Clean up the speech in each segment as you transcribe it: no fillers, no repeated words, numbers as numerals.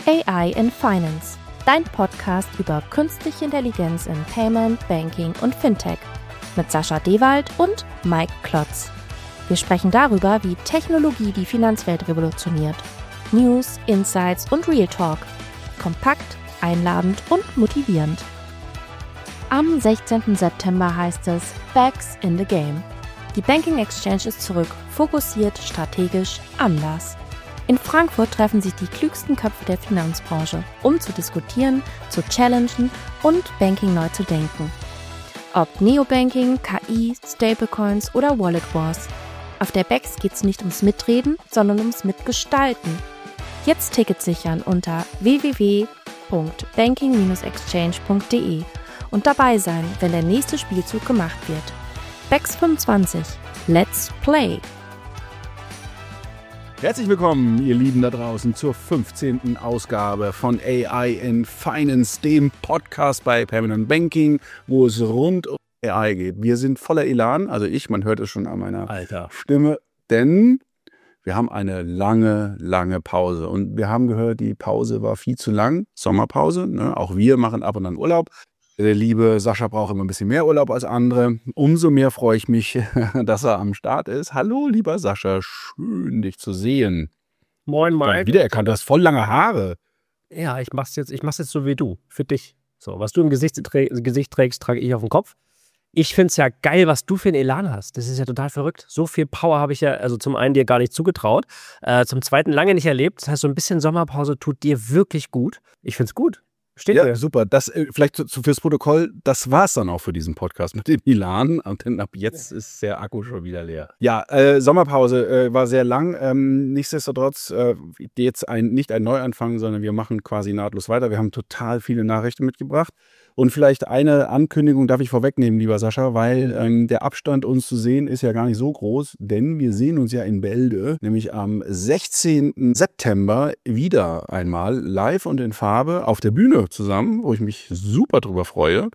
AI in Finance, dein Podcast über künstliche Intelligenz in Payment, Banking und Fintech mit Sascha Dewald und Mike Klotz. Wir sprechen darüber, wie Technologie die Finanzwelt revolutioniert. News, Insights und Real Talk. Kompakt, einladend und motivierend. Am 16. September heißt es Bags in the Game. Die Banking Exchange ist zurück, fokussiert, strategisch, anders. In Frankfurt treffen sich die klügsten Köpfe der Finanzbranche, um zu diskutieren, zu challengen und Banking neu zu denken. Ob Neobanking, KI, Stablecoins oder Wallet Wars. Auf der BEX geht's nicht ums Mitreden, sondern ums Mitgestalten. Jetzt Tickets sichern unter www.banking-exchange.de und dabei sein, wenn der nächste Spielzug gemacht wird. BEX 25. Let's play! Herzlich willkommen, ihr Lieben da draußen, zur 15. Ausgabe von AI in Finance, dem Podcast bei Permanent Banking, wo es rund um AI geht. Wir sind voller Elan, also man hört es schon an meiner Stimme, denn wir haben eine lange Pause. Und wir haben gehört, die Pause war viel zu lang, Sommerpause, ne? Auch wir machen ab und an Urlaub. Der liebe Sascha braucht immer ein bisschen mehr Urlaub als andere. Umso mehr freue ich mich, dass er am Start ist. Hallo, lieber Sascha, schön, dich zu sehen. Moin, Mike. Wiedererkannt, du hast voll lange Haare. Ja, ich mach's jetzt so wie du, für dich. So, was du im Gesicht trägst, trage ich auf dem Kopf. Ich find's ja geil, was du für einen Elan hast. Das ist ja total verrückt. So viel Power habe ich ja, also zum einen dir gar nicht zugetraut, zum zweiten lange nicht erlebt. Das heißt, so ein bisschen Sommerpause tut dir wirklich gut. Ich find's gut. Steht ja, mir. Super. Das vielleicht fürs Protokoll, das war's dann auch für diesen Podcast mit dem Elan. Und dann ab jetzt ist der Akku schon wieder leer. Ja, Sommerpause war sehr lang. Nichtsdestotrotz jetzt nicht ein Neuanfang, sondern wir machen quasi nahtlos weiter. Wir haben total viele Nachrichten mitgebracht. Und vielleicht eine Ankündigung darf ich vorwegnehmen, lieber Sascha, weil der Abstand uns zu sehen ist ja gar nicht so groß, denn wir sehen uns ja in Bälde, nämlich am 16. September wieder einmal live und in Farbe auf der Bühne zusammen, wo ich mich super drüber freue.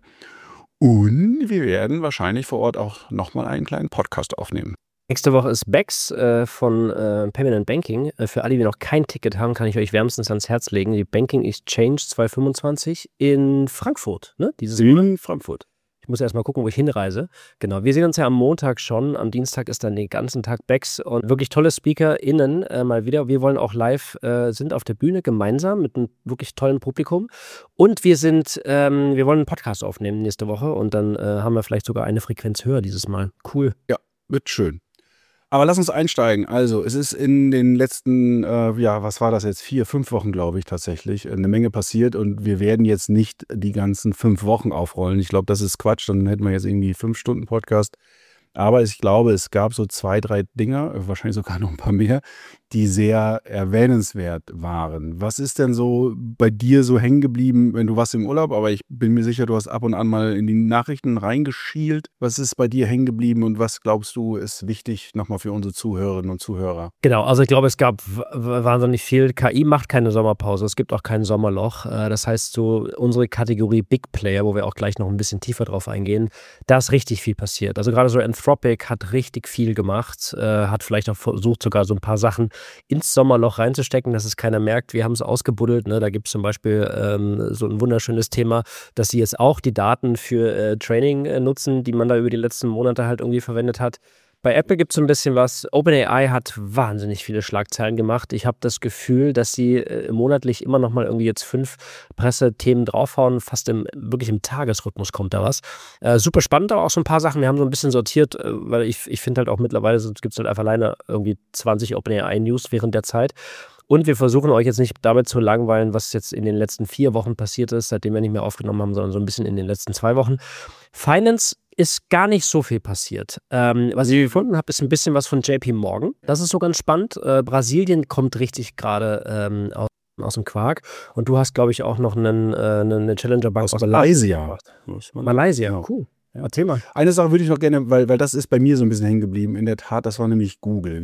Und wir werden wahrscheinlich vor Ort auch nochmal einen kleinen Podcast aufnehmen. Nächste Woche ist Bags von Permanent Banking. Für alle, die noch kein Ticket haben, kann ich euch wärmstens ans Herz legen. Die Banking Exchange 2025 in Frankfurt. Ne? In Frankfurt. Ich muss erst mal gucken, wo ich hinreise. Genau, wir sehen uns ja am Montag schon. Am Dienstag ist dann den ganzen Tag Bags und wirklich tolle SpeakerInnen mal wieder. Wir wollen auch live, sind auf der Bühne gemeinsam mit einem wirklich tollen Publikum. Und wir wollen einen Podcast aufnehmen nächste Woche und dann haben wir vielleicht sogar eine Frequenz höher dieses Mal. Cool. Ja, wird schön. Aber lass uns einsteigen. Also, es ist in den letzten, was war das jetzt? 4-5 Wochen, glaube ich, tatsächlich, eine Menge passiert. Und wir werden jetzt nicht die ganzen 5 Wochen aufrollen. Ich glaube, das ist Quatsch. Dann hätten wir jetzt irgendwie 5-Stunden-Podcast. Aber ich glaube, es gab so 2, 3 Dinger, wahrscheinlich sogar noch ein paar mehr, die sehr erwähnenswert waren. Was ist denn so bei dir so hängen geblieben, wenn du warst im Urlaub, aber ich bin mir sicher, du hast ab und an mal in die Nachrichten reingeschielt. Was ist bei dir hängen geblieben und was glaubst du ist wichtig nochmal für unsere Zuhörerinnen und Zuhörer? Genau, also ich glaube, es gab wahnsinnig viel. KI macht keine Sommerpause, es gibt auch kein Sommerloch. Das heißt, so unsere Kategorie Big Player, wo wir auch gleich noch ein bisschen tiefer drauf eingehen, da ist richtig viel passiert. Also gerade so Anthropic hat richtig viel gemacht, hat vielleicht auch versucht, sogar so ein paar Sachen ins Sommerloch reinzustecken, dass es keiner merkt. Wir haben es ausgebuddelt. Ne? Da gibt es zum Beispiel so ein wunderschönes Thema, dass sie jetzt auch die Daten für Training nutzen, die man da über die letzten Monate halt irgendwie verwendet hat. Bei Apple gibt es so ein bisschen was. OpenAI hat wahnsinnig viele Schlagzeilen gemacht. Ich habe das Gefühl, dass sie monatlich immer noch mal irgendwie jetzt 5 Pressethemen draufhauen. Fast wirklich im Tagesrhythmus kommt da was. Super spannend, aber auch so ein paar Sachen. Wir haben so ein bisschen sortiert, weil ich finde halt auch mittlerweile, gibt es halt einfach alleine irgendwie 20 OpenAI-News während der Zeit. Und wir versuchen euch jetzt nicht damit zu langweilen, was jetzt in den letzten 4 Wochen passiert ist, seitdem wir nicht mehr aufgenommen haben, sondern so ein bisschen in den letzten 2 Wochen. Finance ist gar nicht so viel passiert. Was ich gefunden habe, ist ein bisschen was von JP Morgan. Das ist so ganz spannend. Brasilien kommt richtig gerade aus dem Quark. Und du hast, glaube ich, auch noch eine Challenger-Bank aus Malaysia. Malaysia, genau. Cool. Ja, erzähl mal. Eine Sache würde ich noch gerne, weil das ist bei mir so ein bisschen hängen geblieben. In der Tat, das war nämlich Google.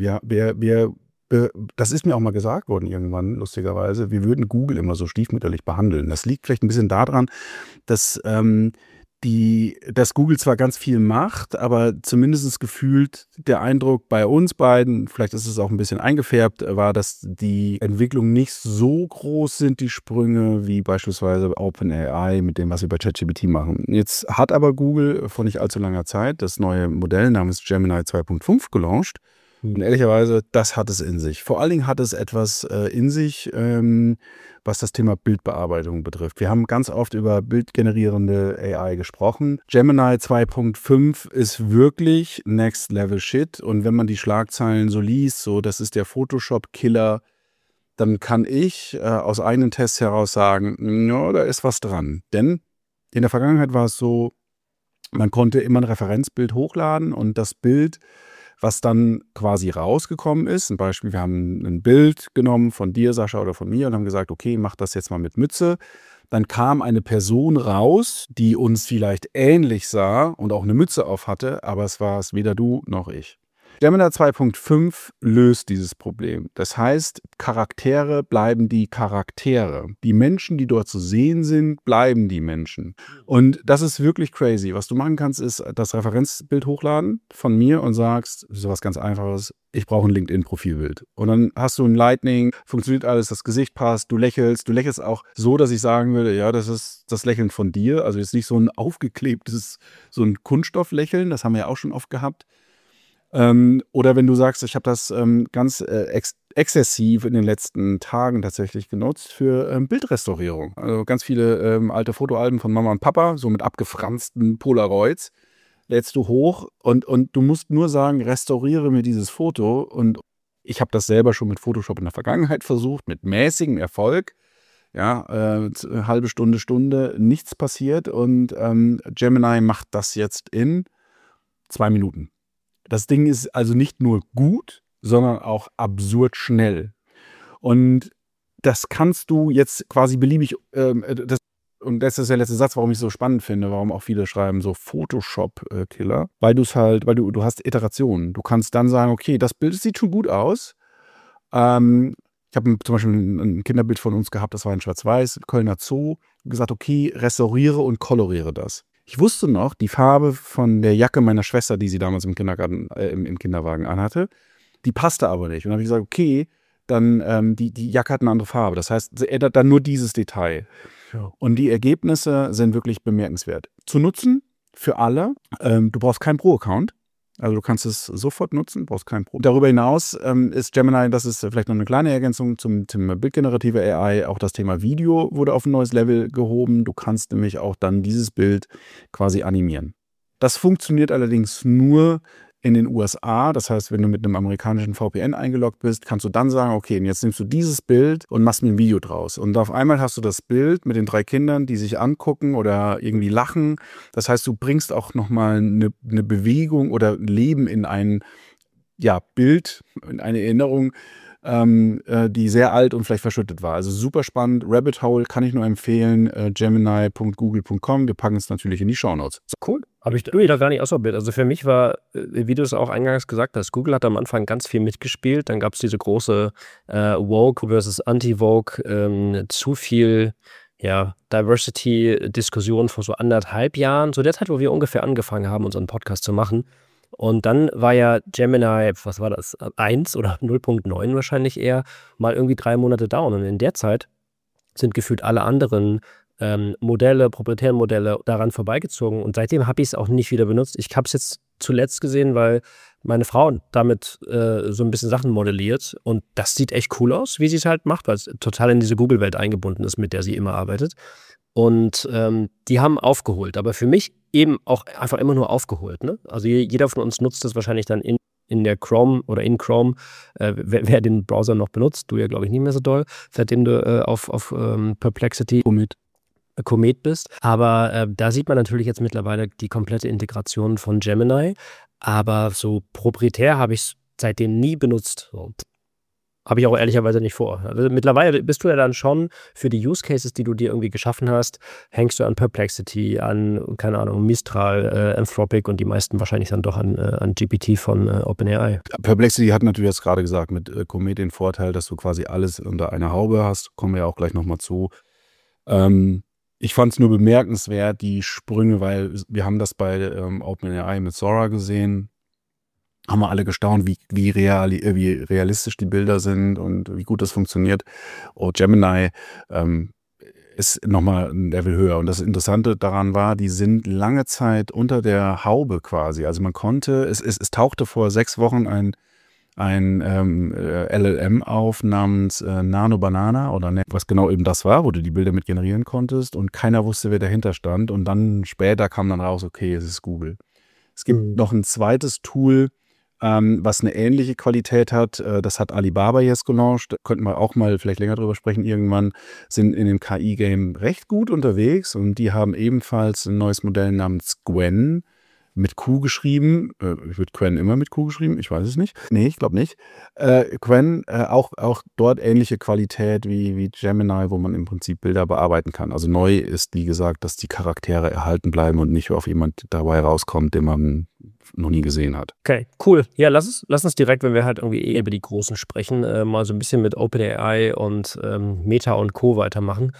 Das ist mir auch mal gesagt worden irgendwann, lustigerweise. Wir würden Google immer so stiefmütterlich behandeln. Das liegt vielleicht ein bisschen daran, dass dass Google zwar ganz viel macht, aber zumindest gefühlt der Eindruck bei uns beiden, vielleicht ist es auch ein bisschen eingefärbt, war, dass die Entwicklungen nicht so groß sind, die Sprünge, wie beispielsweise OpenAI mit dem, was wir bei ChatGPT machen. Jetzt hat aber Google vor nicht allzu langer Zeit das neue Modell namens Gemini 2.5 gelauncht. Und ehrlicherweise, das hat es in sich. Vor allen Dingen hat es etwas in sich, was das Thema Bildbearbeitung betrifft. Wir haben ganz oft über bildgenerierende AI gesprochen. Gemini 2.5 ist wirklich Next Level Shit. Und wenn man die Schlagzeilen so liest, so das ist der Photoshop-Killer, dann kann ich aus eigenen Tests heraus sagen, ja, da ist was dran. Denn in der Vergangenheit war es so, man konnte immer ein Referenzbild hochladen und das Bild, was dann quasi rausgekommen ist, ein Beispiel, wir haben ein Bild genommen von dir, Sascha, oder von mir und haben gesagt, okay, mach das jetzt mal mit Mütze. Dann kam eine Person raus, die uns vielleicht ähnlich sah und auch eine Mütze auf hatte, aber es war es weder du noch ich. Gemini 2.5 löst dieses Problem. Das heißt, Charaktere bleiben die Charaktere. Die Menschen, die dort zu sehen sind, bleiben die Menschen. Und das ist wirklich crazy. Was du machen kannst, ist das Referenzbild hochladen von mir und sagst, sowas ganz Einfaches, ich brauche ein LinkedIn-Profilbild. Und dann hast du ein Lightning, funktioniert alles, das Gesicht passt, du lächelst auch so, dass ich sagen würde, ja, das ist das Lächeln von dir. Also jetzt nicht so ein aufgeklebtes, so ein Kunststofflächeln, das haben wir ja auch schon oft gehabt. Oder wenn du sagst, ich habe das ganz exzessiv in den letzten Tagen tatsächlich genutzt für Bildrestaurierung. Also ganz viele alte Fotoalben von Mama und Papa, so mit abgefransten Polaroids, lädst du hoch und du musst nur sagen, restauriere mir dieses Foto. Und ich habe das selber schon mit Photoshop in der Vergangenheit versucht, mit mäßigem Erfolg. Ja, halbe Stunde, nichts passiert. Und Gemini macht das jetzt in 2 Minuten. Das Ding ist also nicht nur gut, sondern auch absurd schnell. Und das kannst du jetzt quasi beliebig, und das ist der letzte Satz, warum ich es so spannend finde, warum auch viele schreiben so Photoshop-Killer, weil du hast Iterationen. Du kannst dann sagen, okay, das Bild sieht schon gut aus. Ich habe zum Beispiel ein Kinderbild von uns gehabt, das war in Schwarz-Weiß, Kölner Zoo, gesagt, okay, restauriere und koloriere das. Ich wusste noch, die Farbe von der Jacke meiner Schwester, die sie damals im Kindergarten, im Kinderwagen anhatte, die passte aber nicht. Und dann habe ich gesagt, okay, dann die Jacke hat eine andere Farbe. Das heißt, sie ändert dann nur dieses Detail. Ja. Und die Ergebnisse sind wirklich bemerkenswert. Zu nutzen für alle. Du brauchst keinen Pro-Account. Also du kannst es sofort nutzen, brauchst keinen Pro. Darüber hinaus ist Gemini, das ist vielleicht noch eine kleine Ergänzung zum Thema bildgenerative AI, auch das Thema Video wurde auf ein neues Level gehoben. Du kannst nämlich auch dann dieses Bild quasi animieren. Das funktioniert allerdings nur in den USA. Das heißt, wenn du mit einem amerikanischen VPN eingeloggt bist, kannst du dann sagen, okay, und jetzt nimmst du dieses Bild und machst mir ein Video draus. Und auf einmal hast du das Bild mit den 3 Kindern, die sich angucken oder irgendwie lachen. Das heißt, du bringst auch nochmal eine Bewegung oder Leben in ein Bild, in eine Erinnerung, die sehr alt und vielleicht verschüttet war. Also super spannend. Rabbit Hole kann ich nur empfehlen. Gemini.google.com. Wir packen es natürlich in die Shownotes. Cool. Habe ich da gar nicht ausprobiert. Also für mich war, wie du es auch eingangs gesagt hast, Google hat am Anfang ganz viel mitgespielt. Dann gab es diese große Woke versus Anti-Woke, zu viel Diversity-Diskussion vor so 1,5 Jahren. So der Zeit, wo wir ungefähr angefangen haben, unseren Podcast zu machen. Und dann war ja Gemini, was war das, 1 oder 0.9 wahrscheinlich eher, mal irgendwie 3 Monate down. Und in der Zeit sind gefühlt alle anderen proprietären Modelle daran vorbeigezogen. Und seitdem habe ich es auch nicht wieder benutzt. Ich habe es jetzt zuletzt gesehen, weil meine Frau damit so ein bisschen Sachen modelliert. Und das sieht echt cool aus, wie sie es halt macht, weil es total in diese Google-Welt eingebunden ist, mit der sie immer arbeitet. Und die haben aufgeholt. Aber für mich eben auch einfach immer nur aufgeholt. Ne? Also jeder von uns nutzt das wahrscheinlich dann in der Chrome oder in Chrome, wer den Browser noch benutzt, du ja glaube ich nicht mehr so doll, seitdem du auf Perplexity Comet bist. Aber da sieht man natürlich jetzt mittlerweile die komplette Integration von Gemini. Aber so proprietär habe ich es seitdem nie benutzt. So. Habe ich auch ehrlicherweise nicht vor. Also mittlerweile bist du ja dann schon für die Use Cases, die du dir irgendwie geschaffen hast, hängst du an Perplexity, an, keine Ahnung, Mistral, Anthropic und die meisten wahrscheinlich dann doch an GPT von OpenAI. Perplexity hat natürlich jetzt gerade gesagt, mit Comet den Vorteil, dass du quasi alles unter einer Haube hast. Kommen wir ja auch gleich nochmal zu. Ich fand es nur bemerkenswert, die Sprünge, weil wir haben das bei OpenAI mit Sora gesehen, haben wir alle gestaunt, wie realistisch die Bilder sind und wie gut das funktioniert. Gemini ist nochmal ein Level höher. Und das Interessante daran war, die sind lange Zeit unter der Haube quasi. Also man konnte, es tauchte vor 6 Wochen ein LLM auf namens Nano Banana oder was genau eben das war, wo du die Bilder mit generieren konntest und keiner wusste, wer dahinter stand. Und dann später kam dann raus, okay, es ist Google. Es gibt noch ein zweites Tool, was eine ähnliche Qualität hat. Das hat Alibaba jetzt gelauncht. Könnten wir auch mal vielleicht länger drüber sprechen irgendwann. Sind in dem KI-Game recht gut unterwegs und die haben ebenfalls ein neues Modell namens Gwen mit Q geschrieben. Wird Qwen immer mit Q geschrieben? Ich weiß es nicht. Nee, ich glaube nicht. Qwen, auch dort ähnliche Qualität wie Gemini, wo man im Prinzip Bilder bearbeiten kann. Also neu ist, wie gesagt, dass die Charaktere erhalten bleiben und nicht auf jemand dabei rauskommt, den man noch nie gesehen hat. Okay, cool. Ja, lass uns direkt, wenn wir halt irgendwie über die Großen sprechen, mal so ein bisschen mit OpenAI und Meta und Co. weitermachen.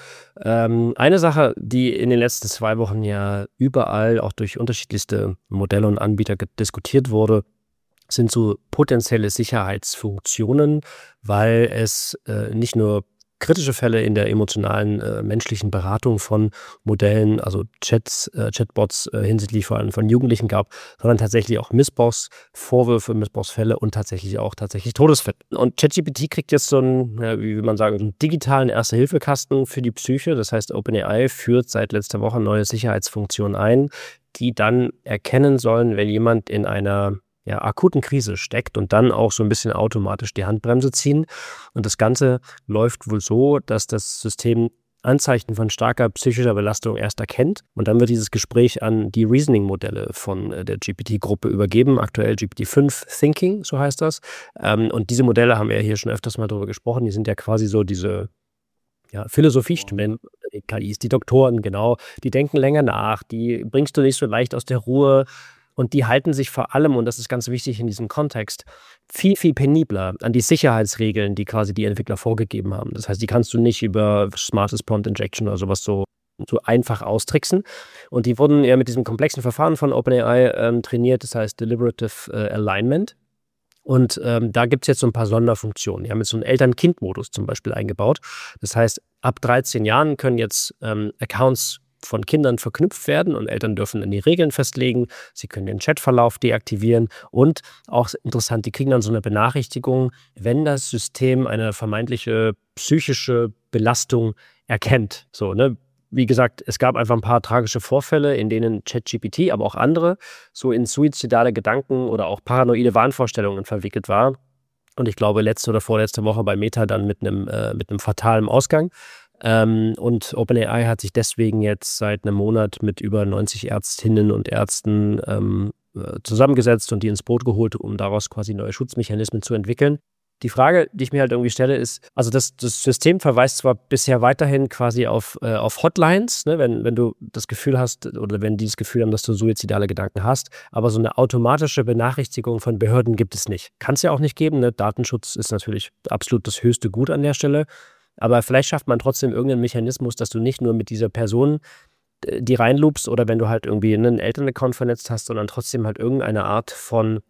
Eine Sache, die in den letzten 2 Wochen ja überall auch durch unterschiedlichste Modelle und Anbieter diskutiert wurde, sind so potenzielle Sicherheitsfunktionen, weil es nicht nur kritische Fälle in der emotionalen menschlichen Beratung von Modellen, also Chatbots hinsichtlich vor allem von Jugendlichen gab, sondern tatsächlich auch Missbrauchsvorwürfe, Missbrauchsfälle und tatsächlich Todesfälle. Und ChatGPT kriegt jetzt so einen, wie will man sagen, einen digitalen Erste-Hilfe-Kasten für die Psyche. Das heißt, OpenAI führt seit letzter Woche neue Sicherheitsfunktionen ein, die dann erkennen sollen, wenn jemand in einer akuten Krise steckt und dann auch so ein bisschen automatisch die Handbremse ziehen. Und das Ganze läuft wohl so, dass das System Anzeichen von starker psychischer Belastung erst erkennt und dann wird dieses Gespräch an die Reasoning-Modelle von der GPT-Gruppe übergeben, aktuell GPT-5 Thinking, so heißt das. Und diese Modelle haben wir hier schon öfters mal drüber gesprochen, die sind ja quasi so diese Philosophiestudenten, die KIs, die Doktoren, genau, die denken länger nach, die bringst du nicht so leicht aus der Ruhe. Und die halten sich vor allem, und das ist ganz wichtig in diesem Kontext, viel, viel penibler an die Sicherheitsregeln, die quasi die Entwickler vorgegeben haben. Das heißt, die kannst du nicht über Smartest Prompt Injection oder sowas so einfach austricksen. Und die wurden ja mit diesem komplexen Verfahren von OpenAI trainiert, das heißt Deliberative Alignment. Und da gibt es jetzt so ein paar Sonderfunktionen. Die haben jetzt so einen Eltern-Kind-Modus zum Beispiel eingebaut. Das heißt, ab 13 Jahren können jetzt Accounts von Kindern verknüpft werden und Eltern dürfen dann die Regeln festlegen. Sie können den Chatverlauf deaktivieren und auch interessant, die kriegen dann so eine Benachrichtigung, wenn das System eine vermeintliche psychische Belastung erkennt. So, ne? Wie gesagt, es gab einfach ein paar tragische Vorfälle, in denen ChatGPT, aber auch andere, so in suizidale Gedanken oder auch paranoide Wahnvorstellungen verwickelt war. Und ich glaube, letzte oder vorletzte Woche bei Meta dann mit einem fatalen Ausgang. Und OpenAI hat sich deswegen jetzt seit einem Monat mit über 90 Ärztinnen und Ärzten zusammengesetzt und die ins Boot geholt, um daraus quasi neue Schutzmechanismen zu entwickeln. Die Frage, die ich mir halt irgendwie stelle, ist, also das System verweist zwar bisher weiterhin quasi auf Hotlines, ne, wenn du das Gefühl hast oder wenn die das Gefühl haben, dass du suizidale Gedanken hast, aber so eine automatische Benachrichtigung von Behörden gibt es nicht. Kann es ja auch nicht geben, ne? Datenschutz ist natürlich absolut das höchste Gut an der Stelle. Aber vielleicht schafft man trotzdem irgendeinen Mechanismus, dass du nicht nur mit dieser Person die reinloopst oder wenn du halt irgendwie einen Elternaccount vernetzt hast, sondern trotzdem halt irgendeine Art von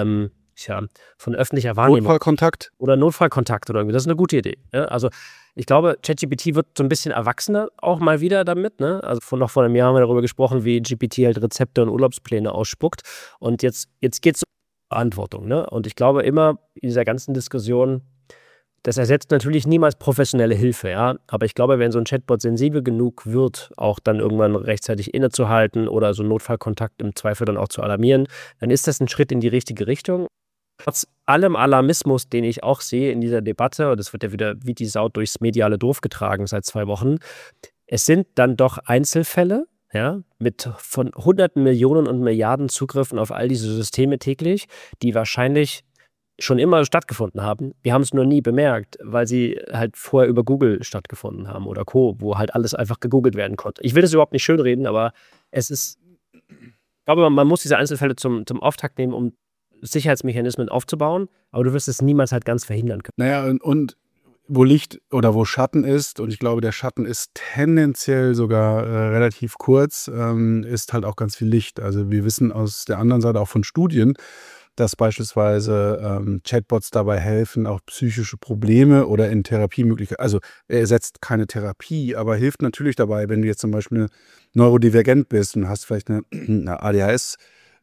öffentlicher Wahrnehmung. Notfallkontakt? Oder Notfallkontakt oder irgendwie. Das ist eine gute Idee. Ja? Also ich glaube, ChatGPT wird so ein bisschen erwachsener auch mal wieder damit. Ne? Also noch vor einem Jahr haben wir darüber gesprochen, wie GPT halt Rezepte und Urlaubspläne ausspuckt. Und jetzt geht es um Verantwortung. Ne? Und ich glaube immer in dieser ganzen Diskussion, das ersetzt natürlich niemals professionelle Hilfe, ja. Aber ich glaube, wenn so ein Chatbot sensibel genug wird, auch dann irgendwann rechtzeitig innezuhalten oder so einen Notfallkontakt im Zweifel dann auch zu alarmieren, dann ist das ein Schritt in die richtige Richtung. Trotz allem Alarmismus, den ich auch sehe in dieser Debatte, und das wird ja wieder wie die Sau durchs mediale Dorf getragen seit 2 Wochen, es sind dann doch Einzelfälle, ja, von hunderten Millionen und Milliarden Zugriffen auf all diese Systeme täglich, die wahrscheinlich schon immer stattgefunden haben. Wir haben es nur nie bemerkt, weil sie halt vorher über Google stattgefunden haben oder Co., wo halt alles einfach gegoogelt werden konnte. Ich will das überhaupt nicht schönreden, aber es ist, ich glaube, man muss diese Einzelfälle zum Auftakt nehmen, um Sicherheitsmechanismen aufzubauen, aber du wirst es niemals halt ganz verhindern können. Naja, und wo Licht oder wo Schatten ist, und ich glaube, der Schatten ist tendenziell sogar relativ kurz, ist halt auch ganz viel Licht. Also wir wissen aus der anderen Seite auch von Studien, dass beispielsweise Chatbots dabei helfen, auch psychische Probleme oder in Therapiemöglichkeiten, also er ersetzt keine Therapie, aber hilft natürlich dabei, wenn du jetzt zum Beispiel neurodivergent bist und hast vielleicht eine ADHS,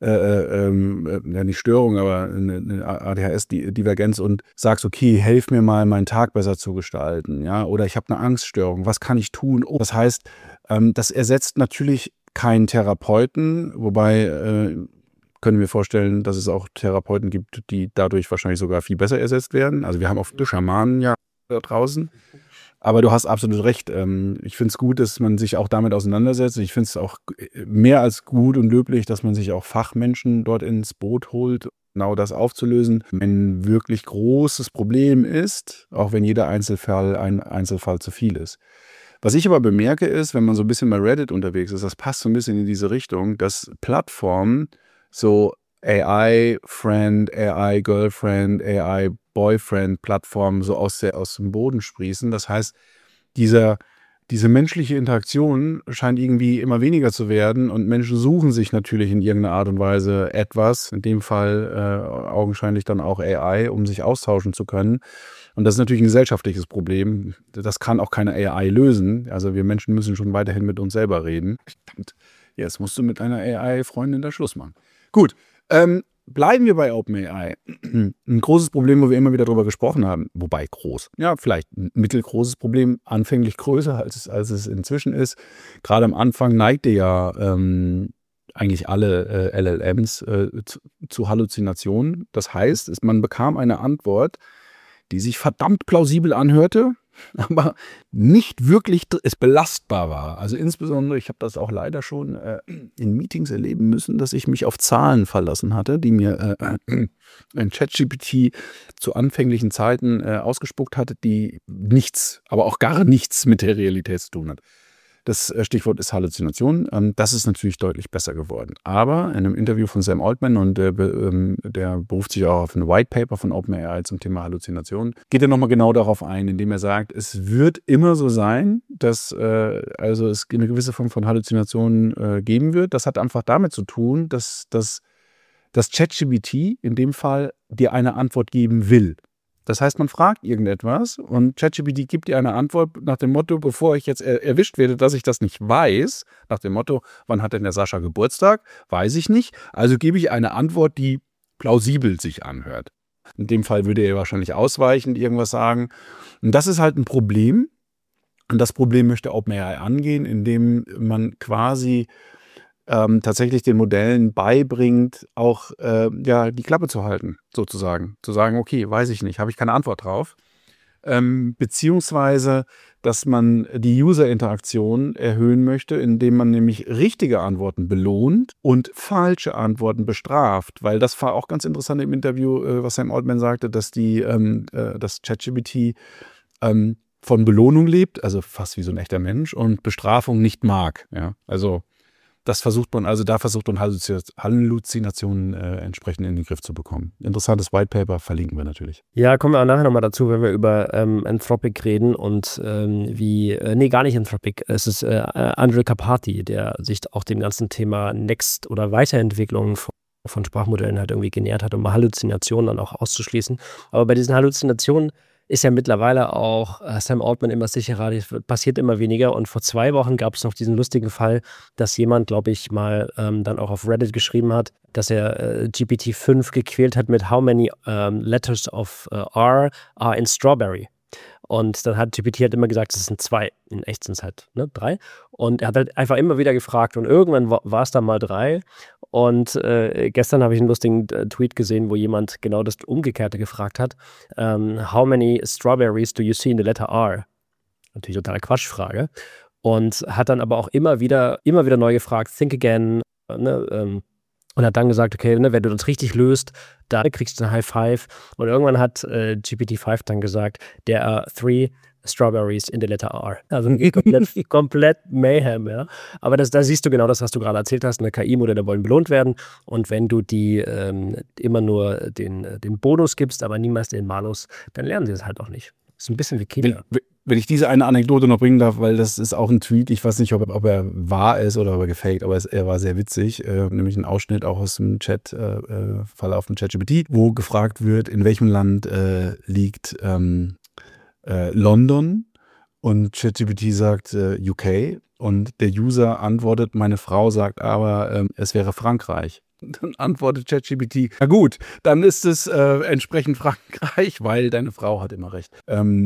nicht Störung, aber eine ADHS-Divergenz und sagst, okay, helf mir mal, meinen Tag besser zu gestalten, ja, oder ich habe eine Angststörung, was kann ich tun? Das heißt, das ersetzt natürlich keinen Therapeuten, wobei können wir vorstellen, dass es auch Therapeuten gibt, die dadurch wahrscheinlich sogar viel besser ersetzt werden. Also wir haben auch viele Schamanen ja da draußen. Aber du hast absolut recht. Ich finde es gut, dass man sich auch damit auseinandersetzt. Ich finde es auch mehr als gut und löblich, dass man sich auch Fachmenschen dort ins Boot holt, genau das aufzulösen. Ein wirklich großes Problem ist, auch wenn jeder Einzelfall ein Einzelfall zu viel ist. Was ich aber bemerke ist, wenn man so ein bisschen bei Reddit unterwegs ist, das passt so ein bisschen in diese Richtung, dass Plattformen so AI-Friend, AI-Girlfriend, AI-Boyfriend-Plattformen so aus dem Boden sprießen. Das heißt, diese menschliche Interaktion scheint irgendwie immer weniger zu werden und Menschen suchen sich natürlich in irgendeiner Art und Weise etwas, in dem Fall augenscheinlich dann auch AI, um sich austauschen zu können. Und das ist natürlich ein gesellschaftliches Problem. Das kann auch keine AI lösen. Also wir Menschen müssen schon weiterhin mit uns selber reden. Jetzt musst du mit einer AI-Freundin da Schluss machen. Gut, bleiben wir bei OpenAI. Ein großes Problem, wo wir immer wieder drüber gesprochen haben, wobei groß, ja, vielleicht ein mittelgroßes Problem, anfänglich größer, als es inzwischen ist. Gerade am Anfang neigte ja eigentlich alle LLMs zu Halluzinationen. Das heißt, man bekam eine Antwort, die sich verdammt plausibel anhörte, aber nicht wirklich belastbar war. Also insbesondere, ich habe das auch leider schon in Meetings erleben müssen, dass ich mich auf Zahlen verlassen hatte, die mir ein ChatGPT zu anfänglichen Zeiten ausgespuckt hatte, die nichts, aber auch gar nichts mit der Realität zu tun hat. Das Stichwort ist Halluzination. Das ist natürlich deutlich besser geworden. Aber in einem Interview von Sam Altman, und der beruft sich auch auf ein White Paper von OpenAI zum Thema Halluzination, geht er nochmal genau darauf ein, indem er sagt, es wird immer so sein, dass also es eine gewisse Form von Halluzinationen geben wird. Das hat einfach damit zu tun, dass ChatGPT in dem Fall dir eine Antwort geben will. Das heißt, man fragt irgendetwas und ChatGPT gibt dir eine Antwort nach dem Motto, bevor ich jetzt erwischt werde, dass ich das nicht weiß, nach dem Motto, wann hat denn der Sascha Geburtstag? Weiß ich nicht. Also gebe ich eine Antwort, die plausibel sich anhört. In dem Fall würde er wahrscheinlich ausweichend irgendwas sagen. Und das ist halt ein Problem. Und das Problem möchte OpenAI angehen, indem man quasi tatsächlich den Modellen beibringt, auch die Klappe zu halten, sozusagen. Zu sagen, okay, weiß ich nicht, habe ich keine Antwort drauf. Beziehungsweise, dass man die User-Interaktion erhöhen möchte, indem man nämlich richtige Antworten belohnt und falsche Antworten bestraft. Weil das war auch ganz interessant im Interview, was Sam Altman sagte, dass das ChatGPT von Belohnung lebt, also fast wie so ein echter Mensch, und Bestrafung nicht mag. Ja? Also da versucht man Halluzinationen entsprechend in den Griff zu bekommen. Interessantes White Paper, verlinken wir natürlich. Ja, kommen wir auch nachher nochmal dazu, wenn wir über Anthropic reden und gar nicht Anthropic, es ist Andrej Karpathy, der sich auch dem ganzen Thema Next- oder Weiterentwicklung von Sprachmodellen halt irgendwie genähert hat, um Halluzinationen dann auch auszuschließen. Aber bei diesen Halluzinationen ist ja mittlerweile auch Sam Altman immer sicherer, das passiert immer weniger. Und vor 2 Wochen gab es noch diesen lustigen Fall, dass jemand, glaube ich, mal dann auch auf Reddit geschrieben hat, dass er GPT-5 gequält hat mit how many letters of R are in strawberry. Und dann hat GPT halt immer gesagt, es sind 2. In echt sind es halt 3. Und er hat halt einfach immer wieder gefragt und irgendwann war es dann mal 3. Und gestern habe ich einen lustigen Tweet gesehen, wo jemand genau das Umgekehrte gefragt hat. How many strawberries do you see in the letter R? Natürlich totale Quatschfrage. Und hat dann aber auch immer wieder neu gefragt, think again, und hat dann gesagt, okay, wenn du das richtig löst, dann kriegst du ein High Five. Und irgendwann hat GPT-5 dann gesagt, there are 3 strawberries in the letter R. Also komplett Mayhem, ja. Aber da siehst du genau das, was du gerade erzählt hast. Eine KI-Modelle wollen belohnt werden. Und wenn du die immer nur den Bonus gibst, aber niemals den Malus, dann lernen sie es halt auch nicht. Ist ein bisschen wie Kinder. Wenn ich diese eine Anekdote noch bringen darf, weil das ist auch ein Tweet, ich weiß nicht, ob er wahr ist oder ob er gefaked, aber er war sehr witzig, nämlich ein Ausschnitt auch aus dem Verlauf von ChatGPT, wo gefragt wird, in welchem Land liegt London, und ChatGPT sagt UK, und der User antwortet, meine Frau sagt aber, es wäre Frankreich. Dann antwortet ChatGPT, na gut, dann ist es entsprechend Frankreich, weil deine Frau hat immer recht.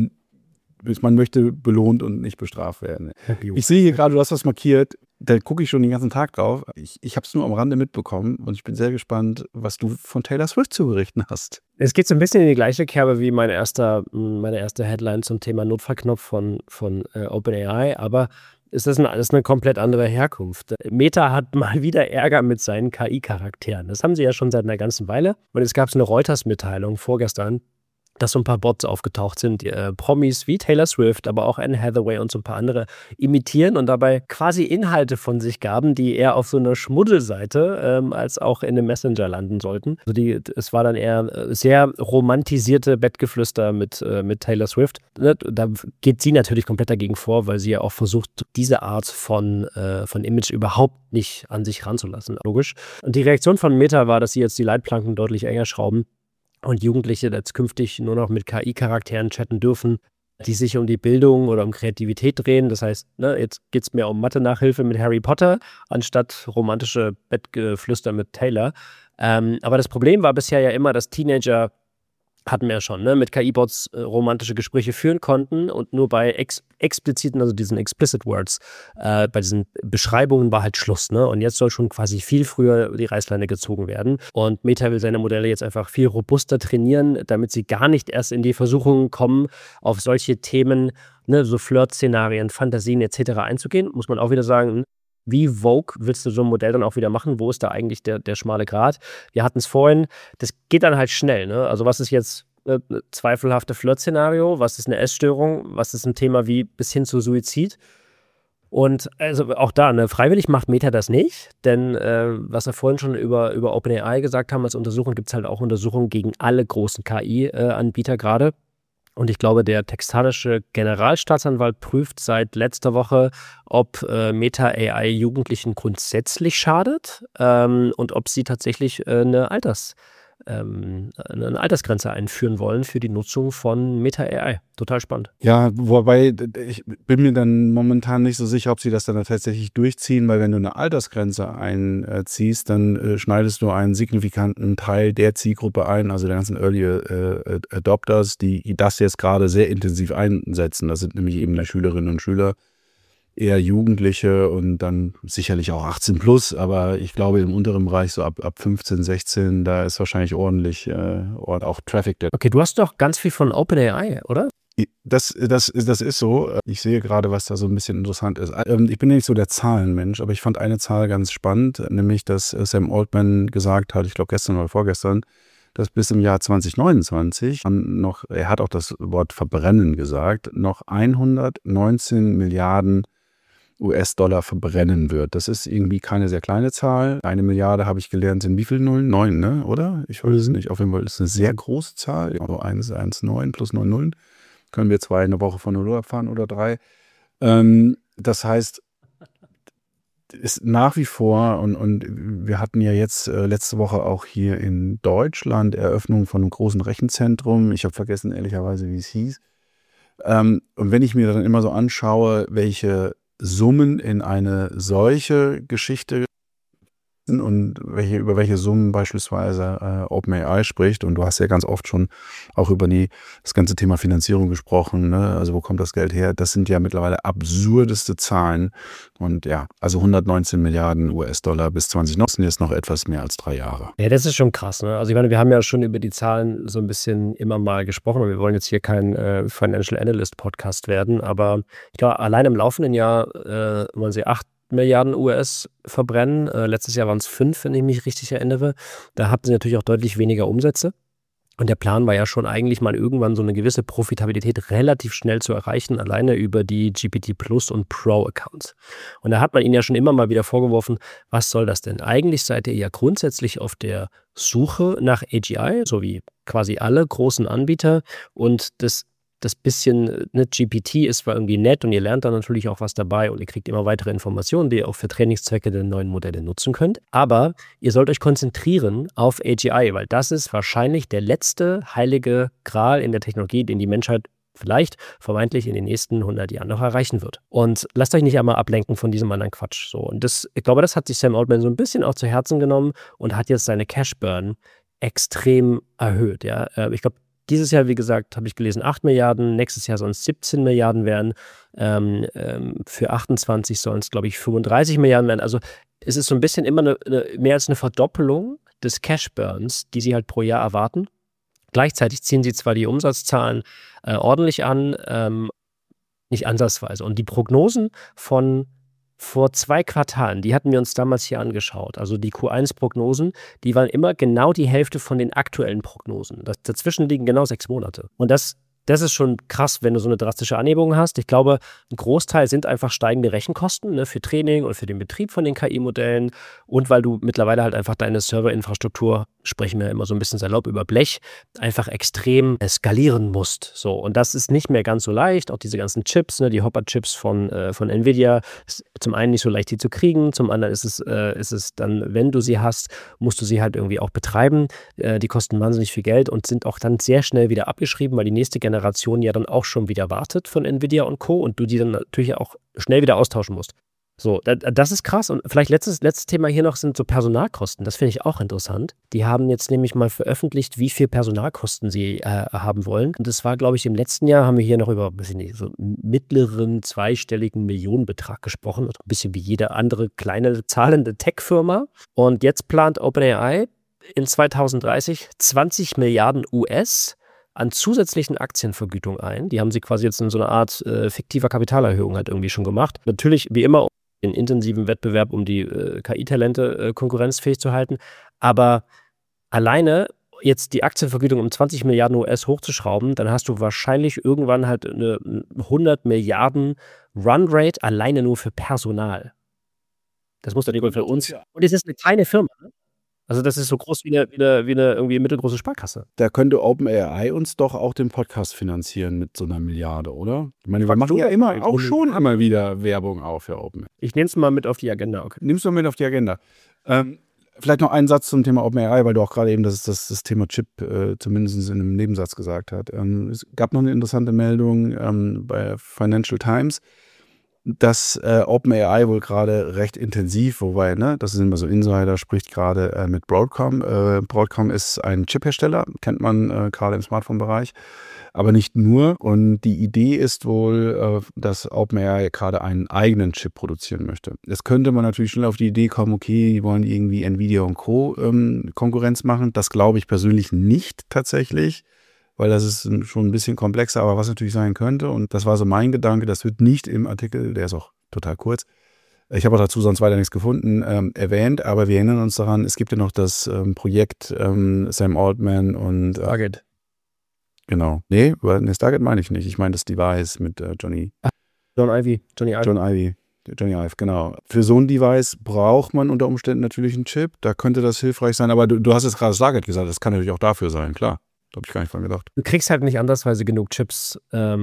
Man möchte belohnt und nicht bestraft werden. Ich sehe hier gerade, du hast was markiert, da gucke ich schon den ganzen Tag drauf. Ich habe es nur am Rande mitbekommen und ich bin sehr gespannt, was du von Taylor Swift zu berichten hast. Es geht so ein bisschen in die gleiche Kerbe wie meine erste Headline zum Thema Notfallknopf von OpenAI, aber ist das eine komplett andere Herkunft. Meta hat mal wieder Ärger mit seinen KI-Charakteren. Das haben sie ja schon seit einer ganzen Weile. Und es gab so eine Reuters-Mitteilung vorgestern, dass so ein paar Bots aufgetaucht sind, die Promis wie Taylor Swift, aber auch Anne Hathaway und so ein paar andere imitieren und dabei quasi Inhalte von sich gaben, die eher auf so einer Schmuddelseite als auch in einem Messenger landen sollten. Also es war dann eher sehr romantisierte Bettgeflüster mit Taylor Swift. Da geht sie natürlich komplett dagegen vor, weil sie ja auch versucht, diese Art von Image überhaupt nicht an sich ranzulassen, logisch. Und die Reaktion von Meta war, dass sie jetzt die Leitplanken deutlich enger schrauben und Jugendliche jetzt künftig nur noch mit KI-Charakteren chatten dürfen, die sich um die Bildung oder um Kreativität drehen. Das heißt, jetzt geht es mehr um Mathe-Nachhilfe mit Harry Potter, anstatt romantische Bettgeflüster mit Taylor. Aber das Problem war bisher ja immer, dass Teenager, hatten wir ja schon, mit KI-Bots romantische Gespräche führen konnten und nur bei expliziten, also diesen Explicit Words, bei diesen Beschreibungen war halt Schluss. Und jetzt soll schon quasi viel früher die Reißleine gezogen werden. Und Meta will seine Modelle jetzt einfach viel robuster trainieren, damit sie gar nicht erst in die Versuchung kommen, auf solche Themen, so Flirt-Szenarien, Fantasien etc. einzugehen. Muss man auch wieder sagen, wie Vogue willst du so ein Modell dann auch wieder machen? Wo ist da eigentlich der schmale Grat? Wir hatten es vorhin, das geht dann halt schnell. Also was ist jetzt eine zweifelhafte Flirt-Szenario? Was ist eine Essstörung? Was ist ein Thema wie bis hin zu Suizid? Und also auch da, freiwillig macht Meta das nicht, denn was wir vorhin schon über OpenAI gesagt haben als Untersuchung, gibt es halt auch Untersuchungen gegen alle großen KI-Anbieter gerade. Und ich glaube, der texanische Generalstaatsanwalt prüft seit letzter Woche, ob Meta AI Jugendlichen grundsätzlich schadet und ob sie tatsächlich eine Altersgrenze einführen wollen für die Nutzung von Meta AI. Total spannend. Ja, wobei ich bin mir dann momentan nicht so sicher, ob sie das dann tatsächlich durchziehen, weil wenn du eine Altersgrenze einziehst, dann schneidest du einen signifikanten Teil der Zielgruppe ein, also der ganzen Early Adopters, die das jetzt gerade sehr intensiv einsetzen. Das sind nämlich eben die Schülerinnen und Schüler, eher Jugendliche und dann sicherlich auch 18 plus, aber ich glaube im unteren Bereich so ab 15, 16, da ist wahrscheinlich ordentlich auch Traffic. Okay, du hast doch ganz viel von OpenAI, oder? Das ist so. Ich sehe gerade, was da so ein bisschen interessant ist. Ich bin ja nicht so der Zahlenmensch, aber ich fand eine Zahl ganz spannend, nämlich, dass Sam Altman gesagt hat, ich glaube gestern oder vorgestern, dass bis im Jahr 2029 er hat auch das Wort Verbrennen gesagt, noch 119 Milliarden US-Dollar verbrennen wird. Das ist irgendwie keine sehr kleine Zahl. 1 Milliarde, habe ich gelernt, sind wie viele Nullen? 9, ne? Oder? Ich weiß es nicht. Auf jeden Fall ist es eine sehr große Zahl. Also 1,9 plus 9 Nullen. Können wir 2 in der Woche von 0 abfahren oder 3. Das heißt, ist nach wie vor, und wir hatten ja jetzt letzte Woche auch hier in Deutschland Eröffnung von einem großen Rechenzentrum. Ich habe vergessen, ehrlicherweise, wie es hieß. Und wenn ich mir dann immer so anschaue, welche Summen in eine solche Geschichte und über welche Summen beispielsweise OpenAI spricht. Und du hast ja ganz oft schon auch über das ganze Thema Finanzierung gesprochen, ne? Also wo kommt das Geld her? Das sind ja mittlerweile absurdeste Zahlen. Und ja, also 119 Milliarden US-Dollar bis 2019 ist noch etwas mehr als 3 Jahre. Ja, das ist schon krass, ne? Also ich meine, wir haben ja schon über die Zahlen so ein bisschen immer mal gesprochen. Und wir wollen jetzt hier kein Financial Analyst Podcast werden. Aber ich glaube, allein im laufenden Jahr wollen sie 8 Milliarden US verbrennen. Letztes Jahr waren es 5, wenn ich mich richtig erinnere. Da hatten sie natürlich auch deutlich weniger Umsätze. Und der Plan war ja schon eigentlich mal irgendwann so eine gewisse Profitabilität relativ schnell zu erreichen, alleine über die GPT Plus und Pro Accounts. Und da hat man ihnen ja schon immer mal wieder vorgeworfen, was soll das denn? Eigentlich seid ihr ja grundsätzlich auf der Suche nach AGI, so wie quasi alle großen Anbieter. Und das das bisschen, ne, GPT ist zwar irgendwie nett und ihr lernt dann natürlich auch was dabei und ihr kriegt immer weitere Informationen, die ihr auch für Trainingszwecke der neuen Modelle nutzen könnt. Aber ihr sollt euch konzentrieren auf AGI, weil das ist wahrscheinlich der letzte heilige Gral in der Technologie, den die Menschheit vielleicht vermeintlich in den nächsten 100 Jahren noch erreichen wird. Und lasst euch nicht einmal ablenken von diesem anderen Quatsch. So. Und ich glaube, das hat sich Sam Altman so ein bisschen auch zu Herzen genommen und hat jetzt seine Cash-Burn extrem erhöht. Ja? Ich glaube, dieses Jahr, wie gesagt, habe ich gelesen, 8 Milliarden, nächstes Jahr sollen es 17 Milliarden werden, für 28 sollen es, glaube ich, 35 Milliarden werden. Also es ist so ein bisschen immer mehr als eine Verdoppelung des Cash-Burns, die sie halt pro Jahr erwarten. Gleichzeitig ziehen sie zwar die Umsatzzahlen ordentlich an, nicht ansatzweise. Und die Prognosen von vor 2 Quartalen, die hatten wir uns damals hier angeschaut. Also die Q1-Prognosen, die waren immer genau die Hälfte von den aktuellen Prognosen. Dazwischen liegen genau 6 Monate. Und das ist schon krass, wenn du so eine drastische Anhebung hast. Ich glaube, ein Großteil sind einfach steigende Rechenkosten, ne, für Training und für den Betrieb von den KI-Modellen und weil du mittlerweile halt einfach deine Serverinfrastruktur, sprechen wir immer so ein bisschen salopp über Blech, einfach extrem skalieren musst. So, und das ist nicht mehr ganz so leicht. Auch diese ganzen Chips, ne, die Hopper-Chips von Nvidia, ist zum einen nicht so leicht, die zu kriegen, zum anderen ist es dann, wenn du sie hast, musst du sie halt irgendwie auch betreiben. Die kosten wahnsinnig viel Geld und sind auch dann sehr schnell wieder abgeschrieben, weil die nächste Generation ja dann auch schon wieder wartet von Nvidia und Co. und du die dann natürlich auch schnell wieder austauschen musst. So, das ist krass. Und vielleicht letztes Thema hier noch sind so Personalkosten. Das finde ich auch interessant. Die haben jetzt nämlich mal veröffentlicht, wie viel Personalkosten sie haben wollen. Und das war, glaube ich, im letzten Jahr haben wir hier noch über, weiß ich nicht, so einen mittleren zweistelligen Millionenbetrag gesprochen. Also ein bisschen wie jede andere kleine zahlende Tech-Firma. Und jetzt plant OpenAI in 2030 20 Milliarden US an zusätzlichen Aktienvergütung ein. Die haben sie quasi jetzt in so einer Art fiktiver Kapitalerhöhung halt irgendwie schon gemacht. Natürlich, wie immer, in intensiven Wettbewerb, um die KI-Talente konkurrenzfähig zu halten. Aber alleine jetzt die Aktienvergütung um 20 Milliarden US hochzuschrauben, dann hast du wahrscheinlich irgendwann halt eine 100 Milliarden Runrate alleine nur für Personal. Das muss dann für uns. Und es ist eine kleine Firma. Ne? Also das ist so groß wie eine irgendwie mittelgroße Sparkasse. Da könnte OpenAI uns doch auch den Podcast finanzieren mit so einer Milliarde, oder? Ich meine, wir machen ja immer wieder Werbung auch für OpenAI. Ich nehme es mal mit auf die Agenda. Okay. Nimmst du mit auf die Agenda. Vielleicht noch einen Satz zum Thema OpenAI, weil du auch gerade eben das Thema Chip zumindest in einem Nebensatz gesagt hast. Es gab noch eine interessante Meldung bei Financial Times, dass OpenAI wohl gerade recht intensiv, wobei, ne, das sind immer so Insider, spricht gerade mit Broadcom. Broadcom ist ein Chiphersteller, kennt man gerade im Smartphone-Bereich, aber nicht nur. Und die Idee ist wohl, dass OpenAI gerade einen eigenen Chip produzieren möchte. Jetzt könnte man natürlich schnell auf die Idee kommen, okay, die wollen irgendwie Nvidia und Co. Konkurrenz machen. Das glaube ich persönlich nicht tatsächlich, weil das ist schon ein bisschen komplexer, aber was natürlich sein könnte, und das war so mein Gedanke, das wird nicht im Artikel, der ist auch total kurz, ich habe auch dazu sonst weiter nichts gefunden, erwähnt, aber wir erinnern uns daran, es gibt ja noch das Projekt Sam Altman und Stargate. Genau. Nee, Stargate meine ich nicht. Ich meine das Device mit Johnny Ive, genau. Für so ein Device braucht man unter Umständen natürlich einen Chip, da könnte das hilfreich sein, aber du hast jetzt gerade Stargate gesagt, das kann natürlich auch dafür sein, klar. Da habe ich gar nicht von gedacht. Du kriegst halt nicht andersweise genug Chips